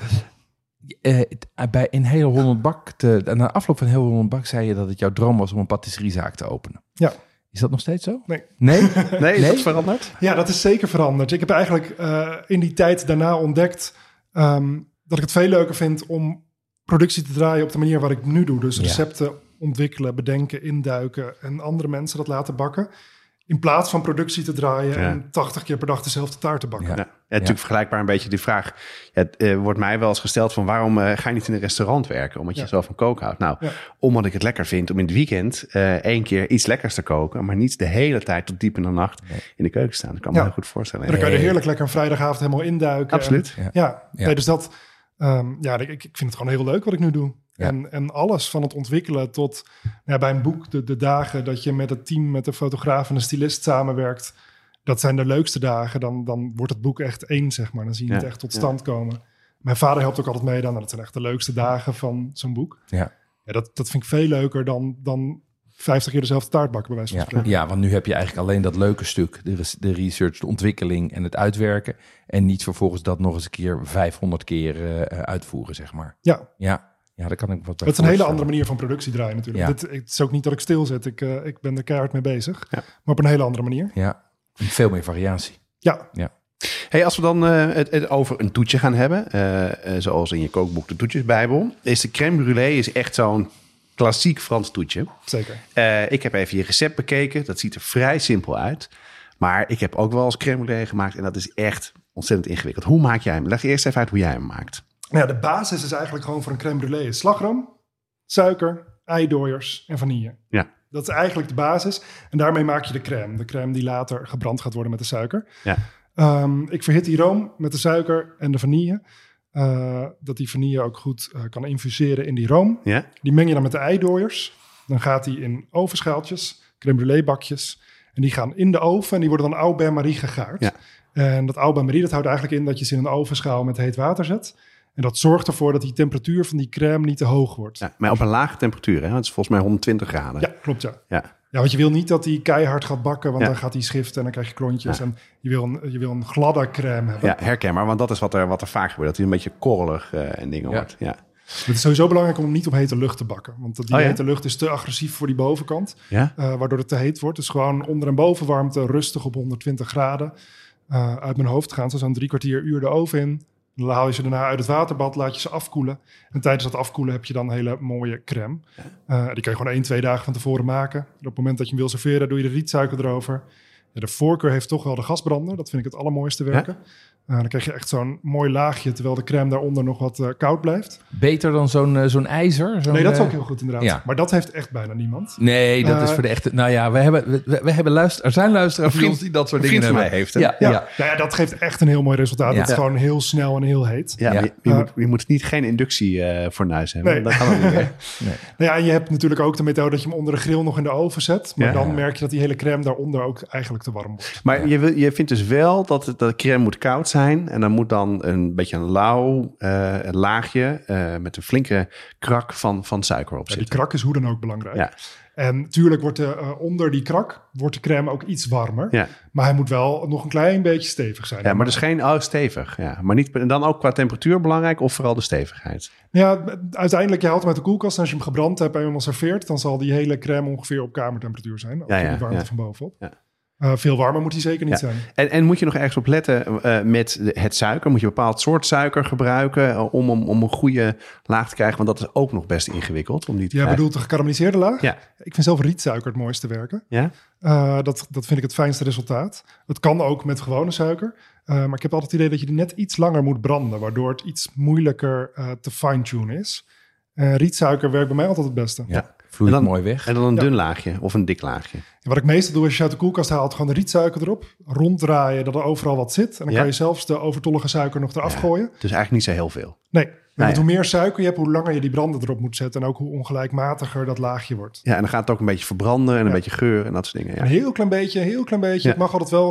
eh, het- bij in Hele Holland Bak, te, na afloop van Hele Holland Bak zei je dat het jouw droom was om een patisseriezaak te openen. Ja. Is dat nog steeds zo? Nee. Nee? Nee, is Nee? dat veranderd? Ja, dat is zeker veranderd. Ik heb eigenlijk eh, in die tijd daarna ontdekt ehm, dat ik het veel leuker vind om productie te draaien op de manier waar ik nu doe. Dus Ja. recepten ontwikkelen, bedenken, induiken en andere mensen dat laten bakken. In plaats van productie te draaien Ja. en tachtig keer per dag dezelfde taart te bakken. Ja. Ja, ja, natuurlijk Ja. vergelijkbaar een beetje die vraag. Ja, het eh, wordt mij wel eens gesteld van waarom eh, ga je niet in een restaurant werken? Omdat je Ja. zelf van koken houdt. Nou, Ja. omdat ik het lekker vind om in het weekend eh, één keer iets lekkers te koken. Maar niet de hele tijd tot diep in de nacht in de keuken staan. Dat kan me Ja. heel goed voorstellen. En dan kan je er Nee. heerlijk lekker een vrijdagavond helemaal induiken. Absoluut. En, Ja. ja, Ja. Nee, dus dat... ehm, ja, ik, ik vind het gewoon heel leuk wat ik nu doe. Ja. En, en alles van het ontwikkelen tot ja, bij een boek, de, de dagen dat je met het team, met de fotograaf en de stylist samenwerkt. Dat zijn de leukste dagen. Dan, dan wordt het boek echt één, zeg maar. Dan zie je Ja. het echt tot Ja. stand komen. Mijn vader helpt ook altijd mee dan. Dat zijn echt de leukste dagen van zo'n boek. Ja. Ja, dat, dat vind ik veel leuker dan, dan vijftig keer dezelfde taart bakken, bij wijze van Ja. spreken. ja, want nu heb je eigenlijk alleen dat leuke stuk. De, res- de research, de ontwikkeling en het uitwerken. En niet vervolgens dat nog eens een keer vijfhonderd keer eh, uitvoeren, zeg maar. Ja, Ja, ja daar kan ik wat bij het is een hele voorstellen. andere manier van productie draaien natuurlijk. Ja. Dit, het is ook niet dat ik stilzit. Ik, eh, ik ben er keihard mee bezig. Ja. Maar op een hele andere manier. Ja, en veel meer variatie. Ja, Hey, als we dan eh, het, het over een toetje gaan hebben, eh, eh, zoals in je kookboek de Toetjesbijbel, is de crème brûlée is echt zo'n klassiek Frans toetje. zeker. Eh, ik heb even je recept bekeken. Dat ziet er vrij simpel uit. Maar ik heb ook wel eens crème brûlée gemaakt en dat is echt ontzettend ingewikkeld. Hoe maak jij hem? Leg eerst even uit hoe jij hem maakt. Nou ja, de basis is eigenlijk gewoon voor een crème brûlée is slagroom, suiker, eidooiers en vanille. Ja. Dat is eigenlijk de basis. En daarmee maak je de crème. De crème die later gebrand gaat worden met de suiker. Ja. Ehm, ik verhit die room met de suiker en de vanille. Uh, dat die vanille ook goed uh, kan infuseren in die room. Ja? Die meng je dan met de eidooiers. Dan gaat die in ovenschaaltjes, crème brûlée bakjes. En die gaan in de oven en die worden dan au bain-marie gegaard. Ja. En dat au bain-marie, dat houdt eigenlijk in dat je ze in een ovenschaal met heet water zet. En dat zorgt ervoor dat die temperatuur van die crème niet te hoog wordt. Ja, Ja, maar op een lage temperatuur. Hè? Het is volgens mij honderdtwintig graden. klopt ja. Ja. Ja, want je wil niet dat die keihard gaat bakken, want Ja. dan gaat die schiften en dan krijg je klontjes. Ja. En je wil, een, je wil een gladde crème hebben. Ja, herkenbaar. Want dat is wat er, wat er vaak gebeurt. Dat hij een beetje korrelig uh, en dingen Ja. wordt. Ja. Het is sowieso belangrijk om hem niet op hete lucht te bakken. Want die Oh ja? hete lucht is te agressief voor die bovenkant. Ja? Uh, waardoor het te heet wordt. Dus gewoon onder- en bovenwarmte rustig op honderdtwintig graden. Uh, uit mijn hoofd gaan ze zo'n drie kwartier uur de oven in. Dan haal je ze daarna uit het waterbad, laat je ze afkoelen. En tijdens dat afkoelen heb je dan een hele mooie crème. Uh, die kan je gewoon één, twee dagen van tevoren maken. En op het moment dat je hem wil serveren, doe je de rietsuiker erover. Ja, de voorkeur heeft toch wel de gasbrander. Dat vind ik het allermooiste werken. Uh, dan krijg je echt zo'n mooi laagje, terwijl de crème daaronder nog wat uh, koud blijft. Beter dan zo'n uh, zo'n ijzer? Zo'n, Nee, dat is uh, ook heel goed inderdaad. ja. Maar dat heeft echt bijna niemand. Nee, dat is Uh, voor de echte... Nou ja, we hebben, we, we hebben luister, er zijn luisteraars van vriend- ons die dat soort een dingen vriend van hebben. mij heeft, hè? Ja, Ja, ja. Nou ja, dat geeft echt een heel mooi resultaat. Ja. Het is gewoon heel snel en heel heet. Ja, Ja. maar Je, je, Uh, moet, je moet niet geen inductiefornuis hebben. Nee. Dat kan ook niet meer. Nou ja, en je hebt natuurlijk ook de methode dat je hem onder de grill nog in de oven zet. Maar Ja. dan merk je dat die hele crème daaronder ook eigenlijk te warm wordt. Maar je, wil, je vindt dus wel dat, het, dat de crème moet koud zijn. En dan moet dan een beetje een lauw uh, laagje uh, met een flinke krak van, van suiker op Ja, die zitten. krak is hoe dan ook belangrijk. Ja. En tuurlijk wordt de, uh, onder die krak wordt de crème ook iets warmer. Ja. Maar hij moet wel nog een klein beetje stevig zijn. Ja, maar dus geen oh, stevig. Ja. Maar niet, en dan ook qua temperatuur belangrijk of vooral de stevigheid? Ja, uiteindelijk, je haalt hem uit de koelkast. En als je hem gebrand hebt en hem al serveert, dan zal die hele crème ongeveer op kamertemperatuur zijn. Ook Ja, ja, ja, die warmte ja. van bovenop. Ja. Uh, veel warmer moet hij zeker niet Ja. zijn. En, en moet je nog ergens op letten uh, met de, het suiker? Moet je een bepaald soort suiker gebruiken uh, om, om, om een goede laag te krijgen? Want dat is ook nog best ingewikkeld om die te Jij krijgen. bedoelt de gekarameliseerde laag? Ja. Ik vind zelf rietsuiker het mooiste werken. Ja? Uh, dat, dat vind ik het fijnste resultaat. Het kan ook met gewone suiker. Uh, maar ik heb altijd het idee dat je die net iets langer moet branden. Waardoor het iets moeilijker uh, te fine-tunen is. Uh, rietsuiker werkt bij mij altijd het beste. Ja. Vloeit En dan- mooi weg. En dan een Ja. dun laagje of een dik laagje. En wat ik meestal doe als je uit de koelkast haalt, gewoon de rietsuiker erop. Ronddraaien, dat er overal wat zit. En dan Ja. kan je zelfs de overtollige suiker nog eraf Ja. gooien. Dus eigenlijk niet zo heel veel. Nee, want Nou ja. hoe meer suiker je hebt, hoe langer je die branden erop moet zetten. En ook hoe ongelijkmatiger dat laagje wordt. Ja, en dan gaat het ook een beetje verbranden en een Ja. beetje geur en dat soort dingen. Ja. Een heel klein beetje, heel klein beetje. Ja. Het mag altijd wel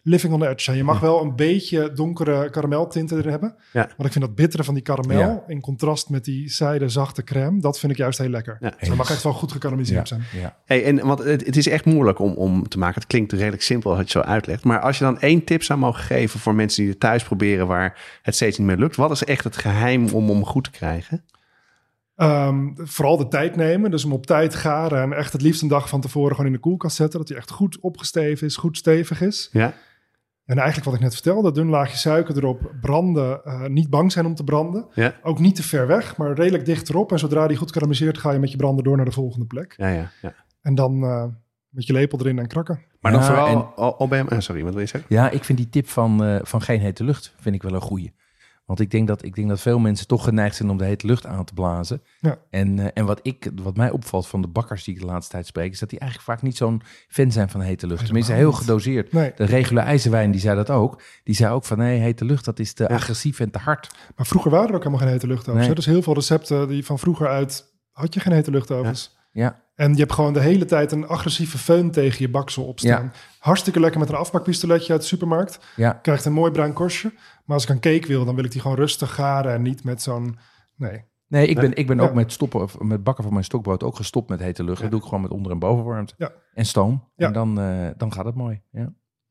living on the edge zijn. Je mag wel een beetje donkere karameltinten erin hebben. Ja. Want ik vind dat bittere van die karamel... Ja. in contrast met die zijde zachte crème... dat vind ik juist heel lekker. Ja. Dus dat mag echt wel goed gekarameliseerd zijn. Ja. Hey, en, want het, het is echt moeilijk om, om te maken. Het klinkt redelijk simpel als je het zo uitlegt. Maar als je dan één tip zou mogen geven... voor mensen die het thuis proberen... waar het steeds niet meer lukt. Wat is echt het geheim om hem goed te krijgen? Um, vooral de tijd nemen. Dus hem op tijd garen en echt het liefst een dag van tevoren gewoon in de koelkast zetten. Dat hij echt goed opgesteven is, goed stevig is. Ja. En eigenlijk wat ik net vertelde, dun laagje suiker erop, branden. Uh, niet bang zijn om te branden. Ja. Ook niet te ver weg, maar redelijk dicht erop. En zodra die goed karamelliseert, ga je met je brander door naar de volgende plek. Ja, ja, ja. En dan uh, met je lepel erin en krakken. Maar Ja, dan vooral... en- al, al ben je, ah, sorry, wat wil je zeggen? Ja, ik vind die tip van, uh, van geen hete lucht vind ik wel een goeie. Want ik denk, dat, ik denk dat veel mensen toch geneigd zijn om de hete lucht aan te blazen. Ja. En, uh, en wat, ik, wat mij opvalt van de bakkers die ik de laatste tijd spreek... is dat die eigenlijk vaak niet zo'n fan zijn van hete lucht. Tenminste, heel niet. gedoseerd. Nee, De regular ijzerwijn die zei dat ook. Die zei ook van nee, hete lucht dat is te agressief en te hard. maar vroeger waren er ook helemaal geen hete luchtovens. Nee. hè? Dus heel veel recepten die van vroeger uit had je geen hete luchtovens. Ja, En je hebt gewoon de hele tijd een agressieve föhn tegen je baksel opstaan. Ja. Hartstikke lekker met een afbakpistoletje uit de supermarkt. ja. Krijgt een mooi bruin korstje. Maar als ik een cake wil, dan wil ik die gewoon rustig garen en niet met zo'n... Nee. Nee, ik ben, ik ben Ja. ook met, stoppen, of met bakken van mijn stokbrood ook gestopt met hete lucht. Dat doe ik gewoon met onder- en bovenwarmte. Ja. En stoom. Ja. En dan, uh, dan gaat het mooi. Ja.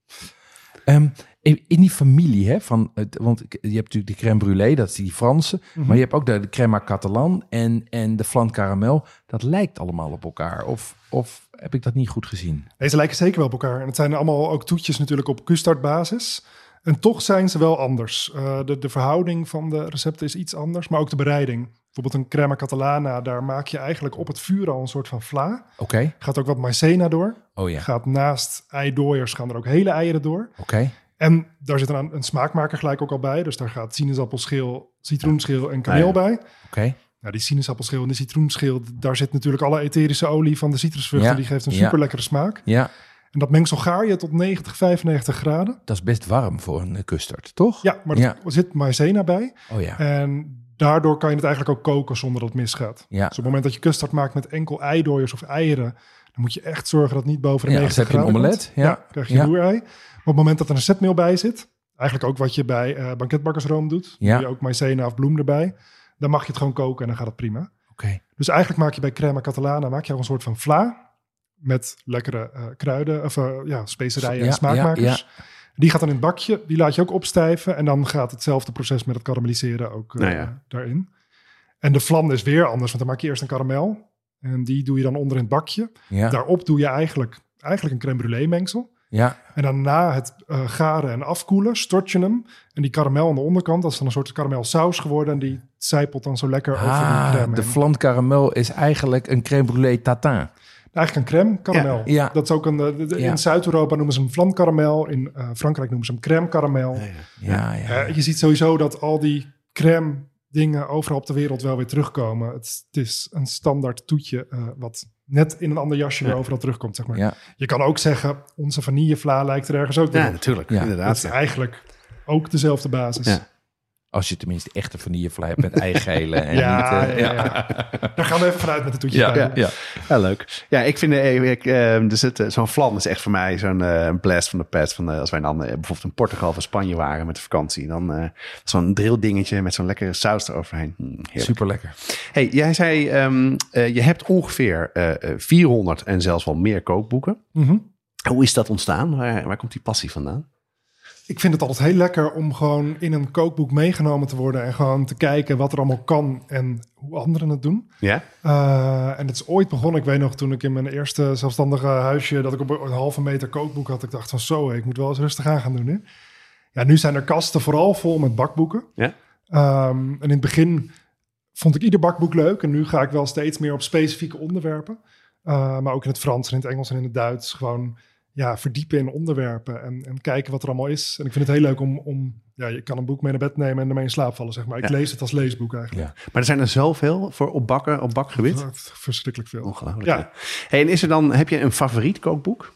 Um, in, in die familie, hè, van het, want je hebt natuurlijk de crème brûlée, dat is die Franse. Mm-hmm. Maar je hebt ook de, de crème catalan en, en de flan caramel. Dat lijkt allemaal op elkaar. Of, of heb ik dat niet goed gezien? Deze lijken zeker wel op elkaar. En het zijn allemaal ook toetjes natuurlijk op custardbasis. En toch zijn ze wel anders. Uh, de, de verhouding van de recepten is iets anders, maar ook de bereiding. Bijvoorbeeld een crema catalana, daar maak je eigenlijk op het vuur al een soort van vla. Oké. Okay. Gaat ook wat maïzena door. Oh ja. Gaat naast eidooiers gaan er ook hele eieren door. Oké. Okay. En daar zit een, een smaakmaker gelijk ook al bij. Dus daar gaat sinaasappelschil, citroenschil en kaneel Ah, ja. bij. Oké. Okay. Nou, die sinaasappelschil en de citroenschil, daar zit natuurlijk alle etherische olie van de citrusvruchten. Ja. Die geeft een Ja. super lekkere smaak. Ja. En dat mengsel gaar je tot negentig, vijfennegentig graden. Dat is best warm voor een custard, toch? Ja, maar er Ja. zit maïzena bij. Oh ja. En daardoor kan je het eigenlijk ook koken zonder dat het misgaat. Ja. Dus op het moment dat je custard maakt met enkel eidooiers of eieren, dan moet je echt zorgen dat het niet boven de Ja, negentig dus heb je graden een omelet. komt. Ja. Ja, krijg je Ja. een roerei. Maar op het moment dat er een zetmeel bij zit, eigenlijk ook wat je bij uh, banketbakkersroom doet, Ja. doe je ook maïzena of bloem erbij, dan mag je het gewoon koken en dan gaat het prima. Oké. Okay. Dus eigenlijk maak je bij crema catalana maak je al een soort van vla met lekkere uh, kruiden of uh, ja, specerijen Ja, en smaakmakers. ja, ja. Die gaat dan in het bakje, die laat je ook opstijven en dan gaat hetzelfde proces met het karamelliseren ook uh, Nou ja. daarin. En de vlam is weer anders, want dan maak je eerst een karamel en die doe je dan onder in het bakje. Ja. Daarop doe je eigenlijk, eigenlijk een crème brûlée mengsel. Ja. En dan na het uh, garen en afkoelen stort je hem. En die karamel aan de onderkant, dat is dan een soort karamelsaus geworden. En die zijpelt dan zo lekker over die Ah, crème de heen. flan caramel is eigenlijk een crème brûlée tatin. Eigenlijk een crème karamel. Ja, ja. Dat is ook een, de, de, Ja. in Zuid-Europa noemen ze hem flan karamel. In uh, Frankrijk noemen ze hem crème karamel. Ja, ja. Ja, ja. Uh, je ziet sowieso dat al die crème dingen overal op de wereld wel weer terugkomen. Het, het is een standaard toetje uh, wat net in een ander jasje Ja. weer overal terugkomt, zeg maar. Ja. Je kan ook zeggen, onze vanillevla lijkt er ergens ook weer Ja, op. natuurlijk. Ja. Dat Inderdaad. is eigenlijk ook dezelfde basis. Ja. Als je tenminste echte vanillevla hebt met eigelen. En Ja, niet, uh, ja, ja. Daar gaan we even vanuit met de toetjes Ja, bij. ja, ja. Ja, leuk. Ja, ik vind eh, ik, eh, dus het, eh, zo'n flan is echt voor mij zo'n eh, een blast van de pest. Van, eh, als wij dan eh, bijvoorbeeld in Portugal of Spanje waren met de vakantie. Dan eh, zo'n drilldingetje met zo'n lekkere saus eroverheen. Mm, heerlijk. Super lekker. Hey, jij zei, um, uh, je hebt ongeveer uh, vierhonderd en zelfs wel meer kookboeken. Mm-hmm. Hoe is dat ontstaan? Waar, waar komt die passie vandaan? Ik vind het altijd heel lekker om gewoon in een kookboek meegenomen te worden en gewoon te kijken wat er allemaal kan en hoe anderen het doen. Ja? Uh, en het is ooit begonnen, ik weet nog, toen ik in mijn eerste zelfstandige huisje, dat ik op een halve meter kookboek had. Ik dacht van zo, ik moet wel eens rustig aan gaan doen. Hè? Ja, nu zijn er kasten vooral vol met bakboeken. Ja? Um, en in het begin vond ik ieder bakboek leuk en nu ga ik wel steeds meer op specifieke onderwerpen. Uh, maar ook in het Frans en in het Engels en in het Duits gewoon ja, verdiepen in onderwerpen en, en kijken wat er allemaal is. En ik vind het heel leuk om, om ja, je kan een boek mee naar bed nemen en ermee in slaap vallen, zeg maar. Ik Ja. lees het als leesboek eigenlijk. Ja. Maar er zijn er zoveel voor op bakken, op bakgebied. Ja, verschrikkelijk veel. Ongelooflijk. Ja. Ja. Hey, en is er dan, heb je een favoriet kookboek?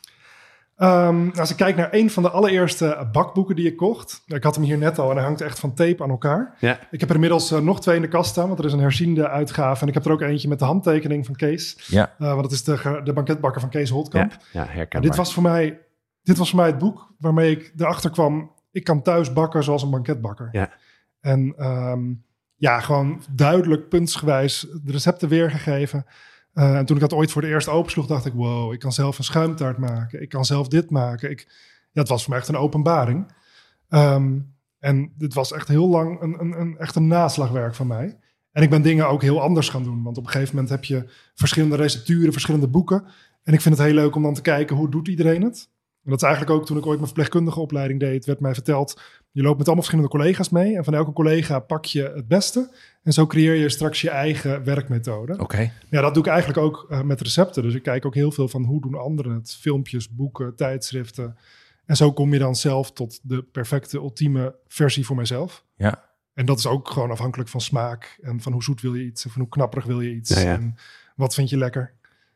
Um, als ik kijk naar een van de allereerste bakboeken die ik kocht. Ik had hem hier net al en hij hangt echt van tape aan elkaar. Ja. Ik heb er inmiddels uh, nog twee in de kast staan, want er is een herziende uitgave. En ik heb er ook eentje met de handtekening van Kees. Ja. Uh, want dat is de, de banketbakker van Kees Holtkamp. Ja, ja En herkenbaar. dit was voor mij dit was voor mij het boek waarmee ik erachter kwam. Ik kan thuis bakken zoals een banketbakker. Ja. En um, ja, gewoon duidelijk puntsgewijs de recepten weergegeven. Uh, en toen ik dat ooit voor de eerst opensloeg, dacht ik, wow, ik kan zelf een schuimtaart maken. Ik kan zelf dit maken. Ik, ja, het was voor mij echt een openbaring. Um, en dit was echt heel lang een, een, een, echt een naslagwerk van mij. En ik ben dingen ook heel anders gaan doen. Want op een gegeven moment heb je verschillende recepturen, verschillende boeken. En ik vind het heel leuk om dan te kijken, hoe doet iedereen het? En dat is eigenlijk ook toen ik ooit mijn verpleegkundige opleiding deed, werd mij verteld, je loopt met allemaal verschillende collega's mee. En van elke collega pak je het beste. En zo creëer je straks je eigen werkmethode. Oké. Okay. Ja, dat doe ik eigenlijk ook uh, met recepten. Dus ik kijk ook heel veel van hoe doen anderen het. Filmpjes, boeken, tijdschriften. En zo kom je dan zelf tot de perfecte, ultieme versie voor mezelf. Ja. En dat is ook gewoon afhankelijk van smaak. En van hoe zoet wil je iets. En van hoe knapperig wil je iets. Ja, ja. En wat vind je lekker.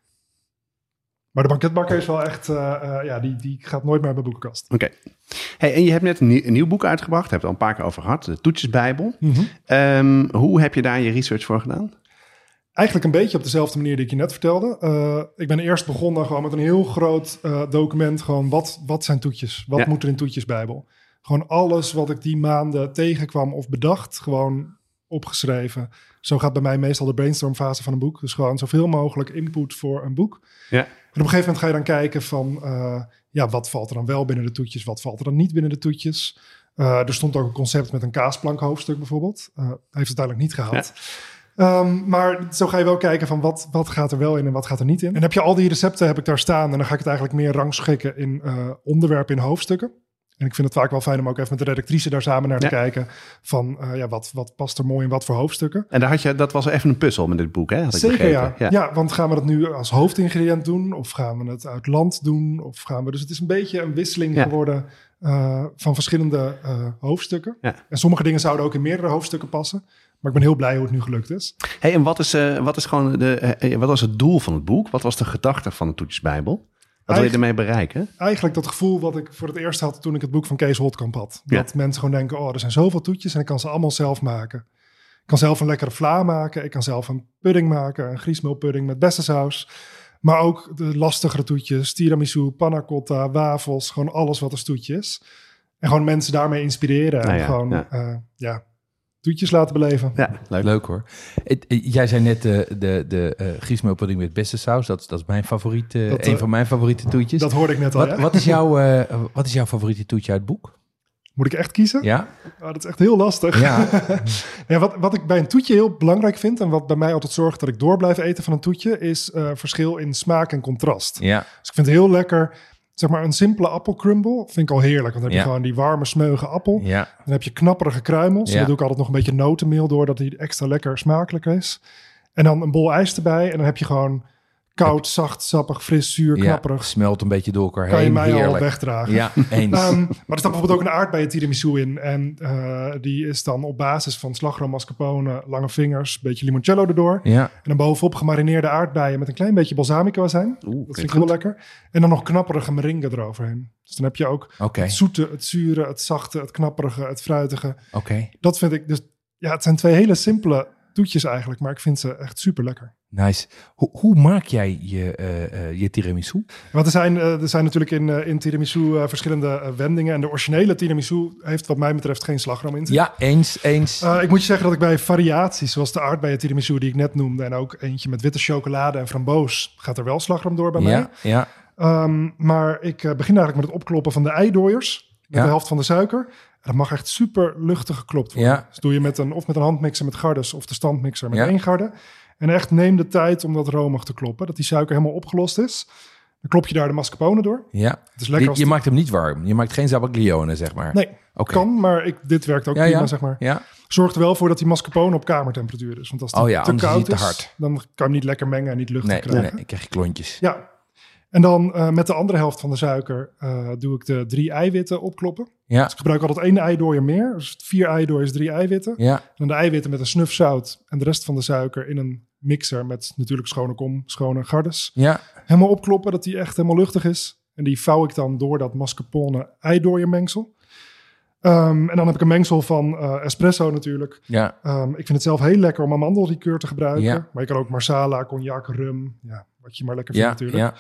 Maar de banketbakker is wel echt, uh, uh, ja, die, die gaat nooit meer uit mijn boekenkast. Oké. Okay. Hey, en je hebt net een nieuw, een nieuw boek uitgebracht. Daar hebben we het al een paar keer over gehad. De Toetjesbijbel. Mm-hmm. Um, hoe heb je daar je research voor gedaan? Eigenlijk een beetje op dezelfde manier die ik je net vertelde. Uh, ik ben eerst begonnen gewoon met een heel groot uh, document. Gewoon wat, wat zijn toetjes? Wat ja. moet er in Toetjesbijbel? Gewoon alles wat ik die maanden tegenkwam of bedacht, gewoon opgeschreven. Zo gaat bij mij meestal de brainstormfase van een boek. Dus gewoon zoveel mogelijk input voor een boek. Ja. En op een gegeven moment ga je dan kijken van, uh, ja, wat valt er dan wel binnen de toetjes? Wat valt er dan niet binnen de toetjes? Uh, er stond ook een concept met een kaasplank hoofdstuk bijvoorbeeld. Uh, heeft het uiteindelijk niet gehaald. Ja. Um, maar zo ga je wel kijken van wat, wat gaat er wel in en wat gaat er niet in. En heb je al die recepten, heb ik daar staan. En dan ga ik het eigenlijk meer rangschikken in uh, onderwerpen in hoofdstukken. En ik vind het vaak wel fijn om ook even met de redactrice daar samen naar te ja. kijken. Van uh, ja, wat, wat past er mooi in wat voor hoofdstukken. En daar had je, dat was even een puzzel met dit boek, hè? Had ik Zeker, ja. ja. ja. Want gaan we dat nu als hoofdingrediënt doen? Of gaan we het uit land doen? Of gaan we... Dus het is een beetje een wisseling ja. geworden uh, van verschillende uh, hoofdstukken. Ja. En sommige dingen zouden ook in meerdere hoofdstukken passen. Maar ik ben heel blij hoe het nu gelukt is. Hey, en wat is, uh, wat is gewoon de, uh, wat was het doel van het boek? Wat was de gedachte van de Toetjesbijbel? Wat wil je ermee bereiken? Eigenlijk dat gevoel wat ik voor het eerst had toen ik het boek van Kees Holtkamp had. Dat ja. mensen gewoon denken, oh, er zijn zoveel toetjes en ik kan ze allemaal zelf maken. Ik kan zelf een lekkere vla maken. Ik kan zelf een pudding maken, een griesmeelpudding met bessensaus. Maar ook de lastigere toetjes, tiramisu, panna cotta, wafels. Gewoon alles wat een toetje is. En gewoon mensen daarmee inspireren. Nou ja, en gewoon, ja... Uh, ja toetjes laten beleven. Ja, leuk, leuk hoor. Het, jij zei net de, de, de uh, griesmeelpudding met bessensaus. Dat, dat is mijn favoriete, dat, een uh, van mijn favoriete toetjes. Dat hoorde ik net al, wat, ja. wat, is jouw, uh, wat is jouw favoriete toetje uit het boek? Moet ik echt kiezen? Ja. Oh, dat is echt heel lastig. Ja. ja, wat, wat ik bij een toetje heel belangrijk vind... en wat bij mij altijd zorgt dat ik door blijf eten van een toetje... is uh, verschil in smaak en contrast. Ja. Dus ik vind het heel lekker... Zeg maar een simpele appelcrumble vind ik al heerlijk. Want dan heb je ja. gewoon die warme, smeuige appel. Ja. Dan heb je knapperige kruimels. Ja. En dan doe ik altijd nog een beetje notenmeel door... dat die extra lekker smakelijk is. En dan een bol ijs erbij. En dan heb je gewoon koud, zacht, sappig, fris, zuur, ja. knapperig. Smelt een beetje door elkaar heen. Kan je mij heerlijk. al wegdragen. Ja, eens. um, maar er staat bijvoorbeeld ook een aardbeien tiramisu in. En uh, die is dan op basis van slagroom, mascarpone, lange vingers... een beetje limoncello erdoor. Ja. En dan bovenop gemarineerde aardbeien... met een klein beetje balsamico azijn. Oeh, dat vind ik heel lekker. En dan nog knapperige meringue eroverheen. Dus dan heb je ook okay. het zoete, het zure, het zachte... het knapperige, het fruitige. Oké. Okay. Dat vind ik dus... Ja, het zijn twee hele simpele toetjes eigenlijk... maar ik vind ze echt super lekker. Nice. Hoe, hoe maak jij je, uh, uh, je tiramisu? Want er zijn, uh, er zijn natuurlijk in, uh, in tiramisu uh, verschillende uh, wendingen. En de originele tiramisu heeft wat mij betreft geen slagroom in zich. Ja, eens, eens. Uh, ik moet je zeggen dat ik bij variaties, zoals de aardbeien tiramisu die ik net noemde... en ook eentje met witte chocolade en framboos, gaat er wel slagroom door bij ja, mij. Ja. Um, maar ik uh, begin eigenlijk met het opkloppen van de eidooiers. Met ja. de helft van de suiker. En dat mag echt super luchtig geklopt worden. Ja. Dus doe je met een, of met een handmixer met gardes of de standmixer met ja. één garde. En echt neem de tijd om dat romig te kloppen. Dat die suiker helemaal opgelost is. Dan klop je daar de mascarpone door. Ja. Het is lekker je als die... maakt hem niet warm. Je maakt geen zabaglione, zeg maar. Nee, okay. kan, maar ik, dit werkt ook ja, prima, ja. zeg maar. Ja. Zorg er wel voor dat die mascarpone op kamertemperatuur is. Want als die oh ja, te koud is, is, te hard. dan kan je hem niet lekker mengen en niet luchtig nee, krijgen. Nee, ik krijg je klontjes. Ja. En dan uh, met de andere helft van de suiker uh, doe ik de drie eiwitten opkloppen. Ja. Dus ik gebruik altijd één eidooier meer. Dus vier eidooiers, drie eiwitten. Ja. En dan de eiwitten met een snuf zout en de rest van de suiker in een mixer met natuurlijk schone kom, schone gardes. Ja. Helemaal opkloppen, dat die echt helemaal luchtig is. En die vouw ik dan door dat mascarpone eidooier mengsel. Um, en dan heb ik een mengsel van uh, espresso natuurlijk. Ja. Um, ik vind het zelf heel lekker om amandellikeur te gebruiken. Ja. Maar je kan ook marsala, cognac, rum. Ja, wat je maar lekker ja, vindt natuurlijk. Ja.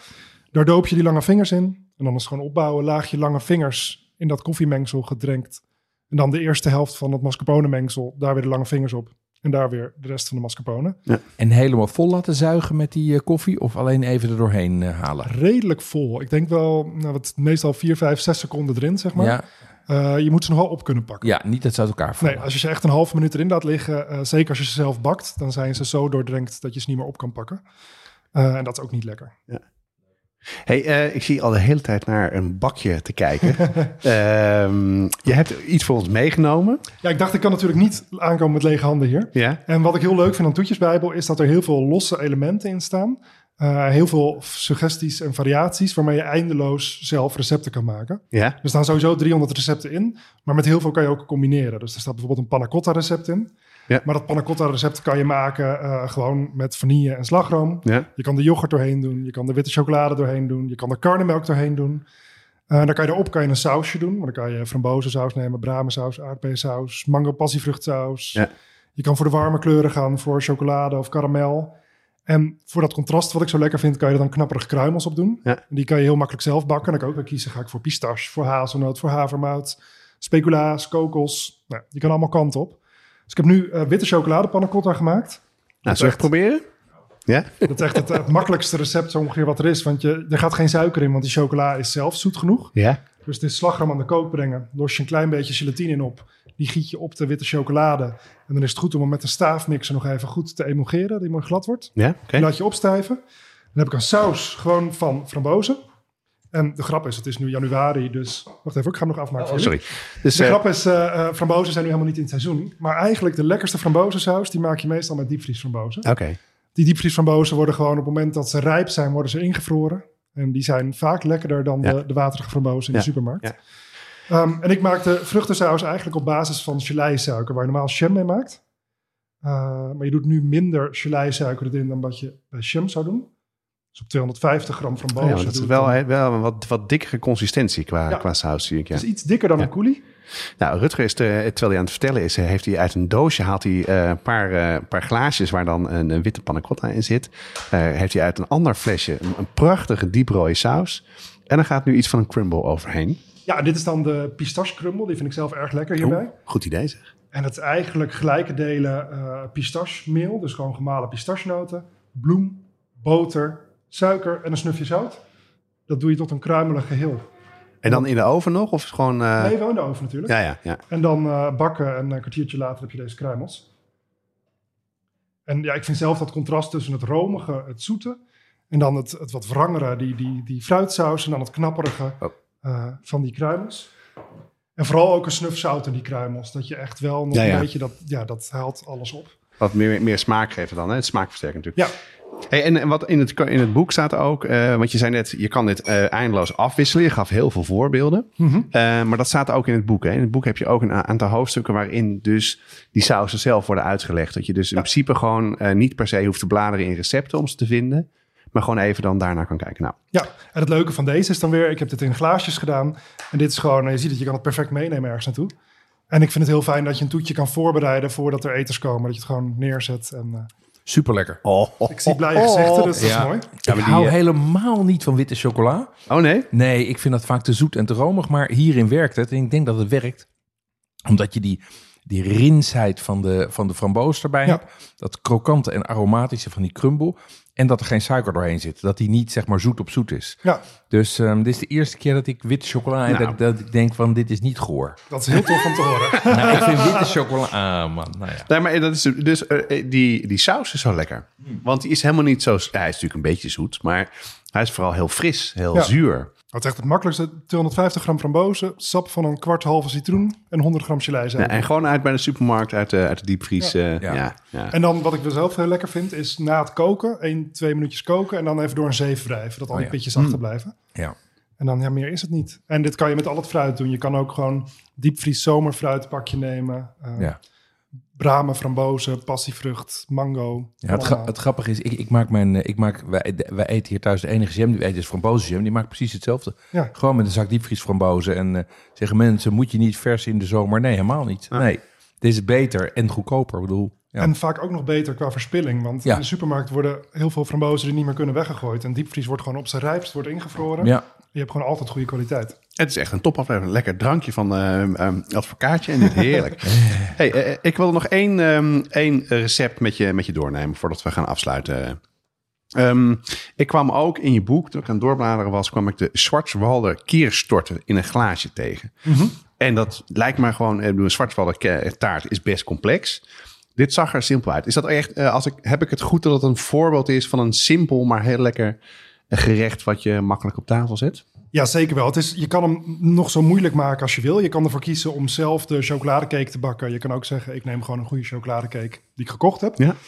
Daar doop je die lange vingers in. En dan is het gewoon opbouwen. Laagje lange vingers in dat koffiemengsel gedrenkt. En dan de eerste helft van het mascarpone mengsel. Daar weer de lange vingers op. En daar weer de rest van de mascarpone. Ja. En helemaal vol laten zuigen met die uh, koffie? Of alleen even er doorheen uh, halen? Redelijk vol. Ik denk wel, nou, wat, meestal vier, vijf, zes seconden erin, zeg maar. Ja. Uh, je moet ze nog wel op kunnen pakken. Ja, niet dat ze uit elkaar vallen. Nee, als je ze echt een half minuut erin laat liggen, uh, zeker als je ze zelf bakt, dan zijn ze zo doordrenkt dat je ze niet meer op kan pakken. Uh, en dat is ook niet lekker. Ja. Hey, uh, ik zie al de hele tijd naar een bakje te kijken. um, je hebt iets voor ons meegenomen. Ja, ik dacht, ik kan natuurlijk niet aankomen met lege handen hier. Ja. En wat ik heel leuk vind aan Toetjesbijbel is dat er heel veel losse elementen in staan. Uh, heel veel suggesties en variaties waarmee je eindeloos zelf recepten kan maken. Ja. Er staan sowieso driehonderd recepten in, maar met heel veel kan je ook combineren. Dus er staat bijvoorbeeld een panna cotta recept in. Ja. Maar dat panna cotta recept kan je maken uh, gewoon met vanille en slagroom. Ja. Je kan de yoghurt doorheen doen, je kan de witte chocolade doorheen doen, je kan de karnemelk doorheen doen. Uh, dan kan je erop kan je een sausje doen. Maar dan kan je frambozensaus nemen, bramensaus, aardbeiensaus, mango passievruchtsaus. Ja. Je kan voor de warme kleuren gaan, voor chocolade of karamel. En voor dat contrast wat ik zo lekker vind, kan je er dan knapperige kruimels op doen. Ja. En die kan je heel makkelijk zelf bakken. Dan kan ik ook weer kiezen, ga ik voor pistache, voor hazelnoot, voor havermout, speculaas, kokos. Nou, die kan allemaal kanten op. Dus ik heb nu uh, witte chocolade panna cotta gemaakt. Nou, zullen we het proberen? Ja? Dat is echt het, het makkelijkste recept zo ongeveer wat er is. Want je, er gaat geen suiker in, want die chocola is zelf zoet genoeg. Ja. Dus het is slagroom aan de kook brengen. Los je een klein beetje gelatine in op. Die giet je op de witte chocolade. En dan is het goed om hem met een staafmixer nog even goed te emulgeren. Dat die mooi glad wordt. Ja, oké. Die laat je opstijven. Dan heb ik een saus gewoon van frambozen. En de grap is, het is nu januari, dus... Wacht even, ik ga hem nog afmaken. Oh, sorry. Dus, De uh, grap is, uh, uh, frambozen zijn nu helemaal niet in het seizoen. Maar eigenlijk de lekkerste frambozensaus, die maak je meestal met diepvriesframbozen. Oké. Okay. Die diepvriesframbozen worden gewoon op het moment dat ze rijp zijn, worden ze ingevroren. En die zijn vaak lekkerder dan Ja. de, de waterige frambozen in Ja. de supermarkt. Ja. Um, en ik maak de vruchtensaus eigenlijk op basis van geleisuiker, waar je normaal jam mee maakt. Uh, maar je doet nu minder geleisuiker erin dan wat je bij jam zou doen. Dus op tweehonderdvijftig gram frambozen. Ja, dat is doe ik wel, dan- he, wel een wat, wat dikkere consistentie qua, Ja. qua saus, zie ik. Ja. Het is iets dikker dan Ja. een coulis. Nou, Rutger is, de, terwijl hij aan het vertellen is, heeft hij uit een doosje haalt hij uh, een paar, uh, paar glaasjes waar dan een, een witte panna cotta in zit. Uh, heeft hij uit een ander flesje een, een prachtige dieprode saus. En dan gaat nu iets van een crumble overheen. Ja, dit is dan de pistache crumble. Die vind ik zelf erg lekker hierbij. Oeh, goed idee zeg. En het is eigenlijk gelijke delen uh, pistachemeel, dus gewoon gemalen pistachenoten, bloem, boter, suiker en een snufje zout. Dat doe je tot een kruimelig geheel. En dan in de oven nog? Of gewoon... Uh... Nee, wel in de oven natuurlijk. Ja, ja, ja. En dan uh, bakken en een kwartiertje later heb je deze kruimels. En ja, ik vind zelf dat contrast tussen het romige, het zoete, en dan het, het wat wrangere, die, die, die fruitsaus, en dan het knapperige Oh. uh, van die kruimels. En vooral ook een snuf zout in die kruimels. Dat je echt wel nog Ja, ja. een beetje, dat, ja, dat haalt alles op. Wat meer, meer smaak geven dan, hè? Het smaakversterker natuurlijk. Ja. Hey, en, en wat in het, in het boek staat ook, uh, want je zei net, je kan dit uh, eindeloos afwisselen. Je gaf heel veel voorbeelden. Mm-hmm. Uh, maar dat staat ook in het boek. Hè? In het boek heb je ook een a- aantal hoofdstukken waarin dus die sausen zelf worden uitgelegd. Dat je dus in Ja. principe gewoon uh, niet per se hoeft te bladeren in recepten om ze te vinden. Maar gewoon even dan daarna kan kijken. Nou, Ja, en het leuke van deze is dan weer, ik heb dit in glaasjes gedaan. En dit is gewoon, je ziet het, je kan het perfect meenemen ergens naartoe. En ik vind het heel fijn dat je een toetje kan voorbereiden voordat er eters komen. Dat je het gewoon neerzet. En, uh, Super lekker. oh, oh, ik zie blije gezichten, dus dat Ja. is mooi. Ja, ik maar die, hou uh, helemaal niet van witte chocola. Oh nee? Nee, ik vind dat vaak te zoet en te romig. Maar hierin werkt het. En ik denk dat het werkt. Omdat je die, die rinsheid van de, van de framboos erbij Ja. hebt. Dat krokante en aromatische van die crumble. En dat er geen suiker doorheen zit. Dat die niet zeg maar zoet op zoet is. Ja, Dus um, dit is de eerste keer dat ik witte chocola... en Nou. dat, dat ik denk van dit is niet goor. dat is heel tof om te horen. Nou, ik vind witte chocola... Ah man, nou ja. Nee, maar dat is dus uh, die, die saus is zo lekker. Want die is helemaal niet zo... Ja, hij is natuurlijk een beetje zoet, maar hij is vooral heel fris, heel Ja. zuur. Het is echt het makkelijkste. tweehonderdvijftig gram frambozen, sap van een kwart halve citroen en honderd gram gelei. Ja, en gewoon uit bij de supermarkt, uit de, uit de diepvries. Ja. Uh, Ja. ja. Ja. En dan wat ik wel zelf heel lekker vind, is na het koken, één, twee minuutjes koken en dan even door een zeef wrijven. Dat al die Oh ja. pitjes achterblijven. Ja. En dan, ja, meer is het niet. En dit kan je met al het fruit doen. Je kan ook gewoon diepvries zomerfruitpakje nemen. Uh, Ja. Bramen, frambozen, passievrucht, mango. Ja, het, gra- allemaal. het grappige is, ik, ik maak mijn, eh, ik maak, wij, wij eten hier thuis de enige jam die we eten is frambozenjam. Die maakt precies hetzelfde. Ja. Gewoon met een zak diepvries frambozen. En uh, zeggen mensen, moet je niet vers in de zomer? Nee, helemaal niet. Ah. Nee, dit is beter en goedkoper. Ik bedoel, Ja. En vaak ook nog beter qua verspilling. Want Ja. in de supermarkt worden heel veel frambozen die niet meer kunnen weggegooid. En diepvries wordt gewoon op zijn rijpst, wordt ingevroren. Ja. Je hebt gewoon altijd goede kwaliteit. Het is echt een topaflevering. Lekker drankje van uh, um, advocaatje en dit heerlijk. hey, uh, ik wil nog één, um, één recept met je, met je doornemen voordat we gaan afsluiten. Um, ik kwam ook in je boek, toen ik aan het doorbladeren was, kwam ik de Schwarzwälder Kierstorte in een glaasje tegen. Mm-hmm. En dat lijkt me gewoon, een Schwarzwälder taart is best complex. Dit zag er simpel uit. Is dat echt, uh, als ik, heb ik het goed dat het een voorbeeld is van een simpel, maar heel lekker gerecht wat je makkelijk op tafel zet? Ja, zeker wel. Het is, je kan hem nog zo moeilijk maken als je wil. Je kan ervoor kiezen om zelf de chocoladecake te bakken. Je kan ook zeggen, ik neem gewoon een goede chocoladecake die ik gekocht heb. Ja.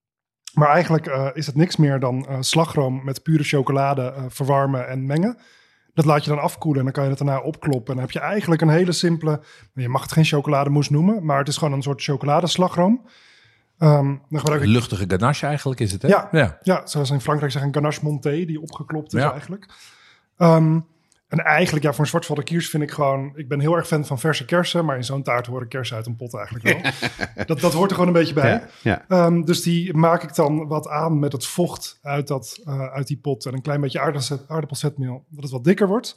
Maar eigenlijk uh, is het niks meer dan uh, slagroom met pure chocolade uh, verwarmen en mengen. Dat laat je dan afkoelen en dan kan je het daarna opkloppen. En dan heb je eigenlijk een hele simpele, je mag het geen chocolademousse noemen, maar het is gewoon een soort chocoladeslagroom. Um, dan gebruik ik... Luchtige ganache eigenlijk is het, hè? Ja, ja. ja, zoals in Frankrijk zeggen, een ganache montée, die opgeklopt is Ja. eigenlijk. Um, en eigenlijk, ja, voor een Schwarzwälder Kiers vind ik gewoon... Ik ben heel erg fan van verse kersen, maar in zo'n taart horen kersen uit een pot eigenlijk wel. dat, dat hoort er gewoon een beetje bij. Ja, ja. Um, dus die maak ik dan wat aan met het vocht uit, dat, uh, uit die pot en een klein beetje aardappelzet, aardappelzetmeel, dat het wat dikker wordt.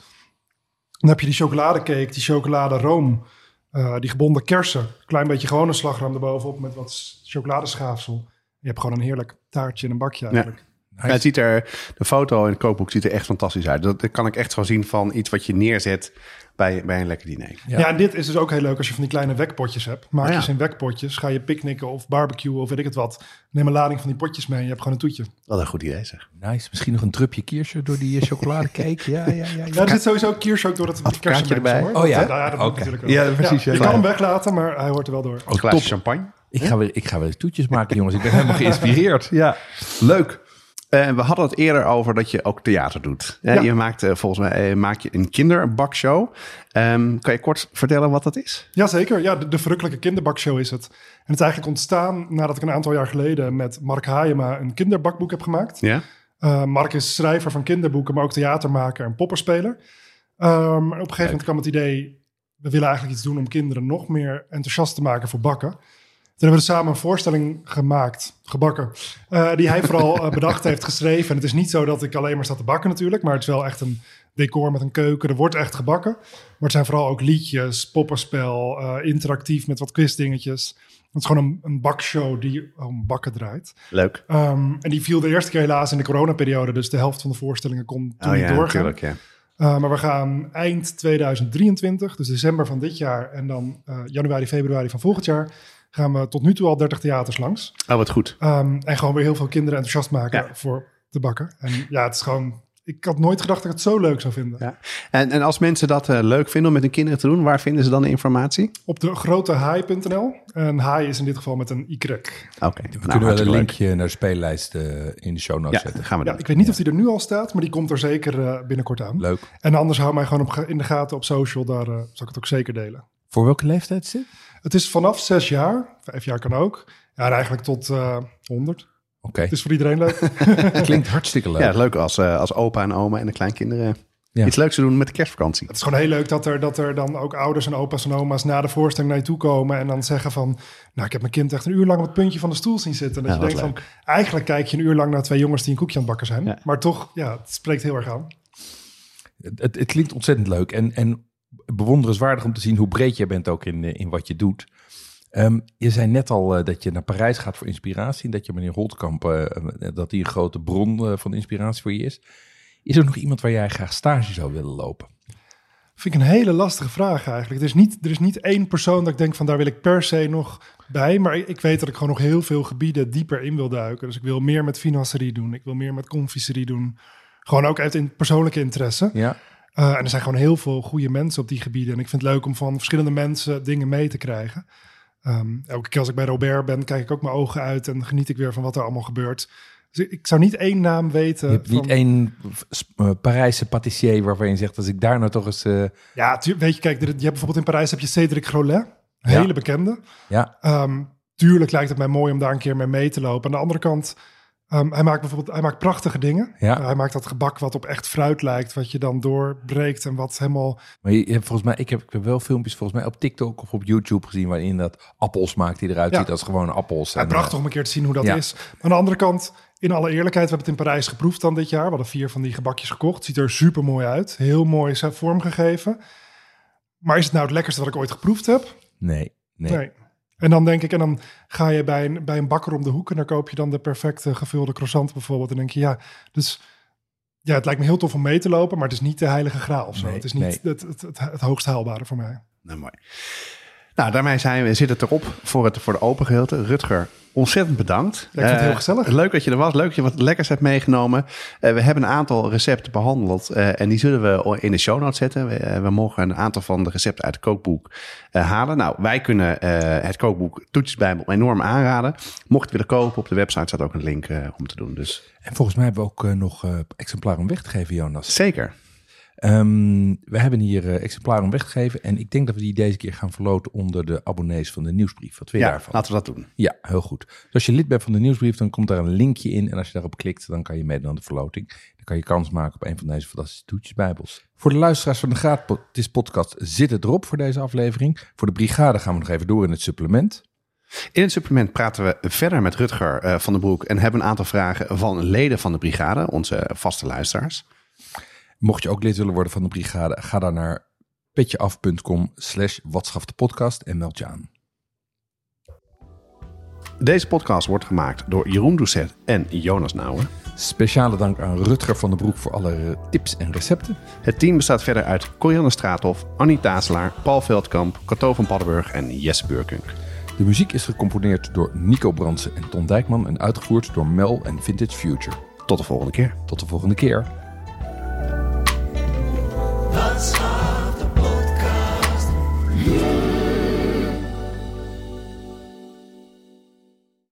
Dan heb je die chocoladecake, die chocoladeroom, uh, die gebonden kersen, een klein beetje gewone slagroom erbovenop met wat chocoladeschaafsel. Je hebt gewoon een heerlijk taartje in een bakje eigenlijk. Ja. Ja, het ziet er, de foto in het kookboek ziet er echt fantastisch uit. Dat, dat kan ik echt zo zien van iets wat je neerzet bij, bij een lekker diner. Ja. ja, en dit is dus ook heel leuk als je van die kleine wekpotjes hebt. Maak Oh, ja. je ze in wekpotjes, ga je picknicken of barbecuen of weet ik het wat. Neem een lading van die potjes mee en je hebt gewoon een toetje. Wat een goed idee zeg. Nice. Misschien nog een drupje kiersje door die uh, chocoladecake. Ja, ja, ja. ja. Ja, er zit sowieso kiers ook door het kersen erbij. Hoor. Oh ja? Nou ja, dat Oké. moet natuurlijk wel. Ja, precies, Ja, ja. je kan hem weglaten, maar hij hoort er wel door. Een glaasje champagne. Ik ga, weer, ik ga wel eens toetjes maken, jongens. Ik ben helemaal geïnspireerd. Ja, leuk. Uh, we hadden het eerder over dat je ook theater doet. Uh, Ja. Je maakt uh, volgens mij uh, maak je een kinderbakshow. Um, kan je kort vertellen wat dat is? Jazeker, ja, de, de Verrukkelijke Kinderbakshow is het. En het is eigenlijk ontstaan nadat ik een aantal jaar geleden met Mark Haajema een kinderbakboek heb gemaakt. Ja. Uh, Mark is schrijver van kinderboeken, maar ook theatermaker en poppenspeler. Um, en op een gegeven moment kwam het idee, we willen eigenlijk iets doen om kinderen nog meer enthousiast te maken voor bakken. Toen hebben we samen een voorstelling gemaakt, gebakken, uh, die hij vooral uh, bedacht heeft, geschreven. En het is niet zo dat ik alleen maar sta te bakken natuurlijk, maar het is wel echt een decor met een keuken. Er wordt echt gebakken, maar het zijn vooral ook liedjes, poppenspel, uh, interactief met wat quizdingetjes. Het is gewoon een, een bakshow die om bakken draait. Leuk. Um, en die viel de eerste keer helaas in de coronaperiode, dus de helft van de voorstellingen kon toen Oh, niet ja, doorgaan. natuurlijk, ja. Uh, maar we gaan eind tweeduizend drieëntwintig, dus december van dit jaar en dan uh, januari, februari van volgend jaar, gaan we tot nu toe al dertig theaters langs. Oh, wat goed. Um, en gewoon weer heel veel kinderen enthousiast maken Ja. voor te bakken. En ja, het is gewoon... Ik had nooit gedacht dat ik het zo leuk zou vinden. Ja. En, en als mensen dat uh, leuk vinden om met hun kinderen te doen, waar vinden ze dan de informatie? Op de grote haai punt n l. En haai is in dit geval met een Y. Oké. Okay. We Nou, kunnen wel een leuk. linkje naar de speellijst uh, in de show notes Ja, zetten. gaan we Ja, doen. ik weet niet of die er nu al staat, maar die komt er zeker uh, binnenkort aan. Leuk. En anders hou mij gewoon op, in de gaten op social. Daar uh, zal ik het ook zeker delen. Voor welke leeftijd is dit? Het is vanaf zes jaar. Vijf jaar kan ook. Ja, en eigenlijk tot uh, honderd. Oké. Okay. Het is voor iedereen leuk. Klinkt hartstikke leuk. Ja, leuk als, uh, als opa en oma en de kleinkinderen Ja. iets leuks te doen met de kerstvakantie. Het is gewoon heel leuk dat er, dat er dan ook ouders en opa's en oma's na de voorstelling naar je toe komen en dan zeggen van, nou, ik heb mijn kind echt een uur lang op het puntje van de stoel zien zitten. En dat Ja, je wat denkt van, eigenlijk kijk je een uur lang naar twee jongens die een koekje aan het bakken zijn. Ja. Maar toch, ja, het spreekt heel erg aan. Het, het, het klinkt ontzettend leuk en, en bewonderenswaardig om te zien hoe breed jij bent ook in, in wat je doet. Um, je zei net al uh, dat je naar Parijs gaat voor inspiratie en dat je meneer Holtkamp, uh, dat die een grote bron uh, van inspiratie voor je is. Is er nog iemand waar jij graag stage zou willen lopen? Vind ik een hele lastige vraag eigenlijk. Er is niet, er is niet één persoon dat ik denk van daar wil ik per se nog bij. Maar ik, ik weet dat ik gewoon nog heel veel gebieden dieper in wil duiken. Dus ik wil meer met financiering doen. Ik wil meer met confiserie doen. Gewoon ook uit in persoonlijke interesse. Ja. Uh, en er zijn gewoon heel veel goede mensen op die gebieden. En ik vind het leuk om van verschillende mensen dingen mee te krijgen. Um, elke keer als ik bij Robert ben, kijk ik ook mijn ogen uit en geniet ik weer van wat er allemaal gebeurt. Dus ik zou niet één naam weten. Je hebt van... niet één uh, Parijse patissier waarvan je zegt, als ik daar nou toch eens... Uh... Ja, tu- weet je, kijk, je hebt bijvoorbeeld in Parijs heb je Cédric Grolet, een Ja. hele bekende. Ja. Um, tuurlijk lijkt het mij mooi om daar een keer mee mee te lopen. Aan de andere kant Um, hij maakt bijvoorbeeld hij maakt prachtige dingen. Ja. Uh, hij maakt dat gebak wat op echt fruit lijkt, wat je dan doorbreekt en wat helemaal... Maar je, je hebt volgens mij, ik heb, ik heb wel filmpjes volgens mij op TikTok of op YouTube gezien waarin dat appels maakt die eruit Ja. ziet als gewone appels. Ja, En, prachtig om een keer te zien hoe dat ja. is. Maar aan de andere kant, in alle eerlijkheid, we hebben het in Parijs geproefd dan dit jaar. We hadden vier van die gebakjes gekocht. Ziet er super mooi uit. Heel mooi is vormgegeven. Maar is het nou het lekkerste wat ik ooit geproefd heb? Nee, nee. Nee. En dan denk ik, en dan ga je bij een, bij een bakker om de hoek en daar koop je dan de perfecte gevulde croissant bijvoorbeeld. En denk je, ja, dus ja, het lijkt me heel tof om mee te lopen, maar het is niet de heilige graal of zo. Nee, het is niet nee. het, het, het, het hoogst haalbare voor mij. Nou, mooi. Nou, daarmee zijn we, zit het erop voor, het, voor de open gedeelte. Rutger, ontzettend bedankt. Ja, ik vond het heel Uh, gezellig. Leuk dat je er was. Leuk dat je wat lekkers hebt meegenomen. Uh, we hebben een aantal recepten behandeld. Uh, en die zullen we in de show notes zetten. We, uh, we mogen een aantal van de recepten uit het kookboek uh, halen. Nou, wij kunnen uh, het kookboek Toetjesbijbel enorm aanraden. Mocht je het willen kopen, op de website staat ook een link uh, om te doen. Dus En volgens mij hebben we ook uh, nog uh, exemplaren om weg te geven, Jonas. zeker. Um, we hebben hier uh, exemplaren om weg te geven. En ik denk dat we die deze keer gaan verloten onder de abonnees van de nieuwsbrief. Wat vind je Ja, daarvan? laten we dat doen. Ja, heel goed. Dus als je lid bent van de nieuwsbrief, dan komt daar een linkje in. En als je daarop klikt, dan kan je meedoen aan de verloting. Dan kan je kans maken op een van deze fantastische toetjesbijbels. Voor de luisteraars van de Gratis podcast zit het erop voor deze aflevering. Voor de brigade gaan we nog even door in het supplement. In het supplement praten we verder met Rutger uh, van den Broek. En hebben een aantal vragen van leden van de brigade, onze vaste luisteraars. Mocht je ook lid willen worden van de brigade, ga dan naar petjeaf.com slash watschafdepodcast en meld je aan. Deze podcast wordt gemaakt door Jeroen Doucet en Jonas Nouwen. Speciale dank aan Rutger van den Broek voor alle tips en recepten. Het team bestaat verder uit Corianne Straathof, Annie Tazelaar, Paul Veldkamp, Cato van Paddenburg en Jesse Beurkunk. De muziek is gecomponeerd door Nico Brandsen en Ton Dijkman en uitgevoerd door Mel en Vintage Future. Tot de volgende keer. Tot de volgende keer. That's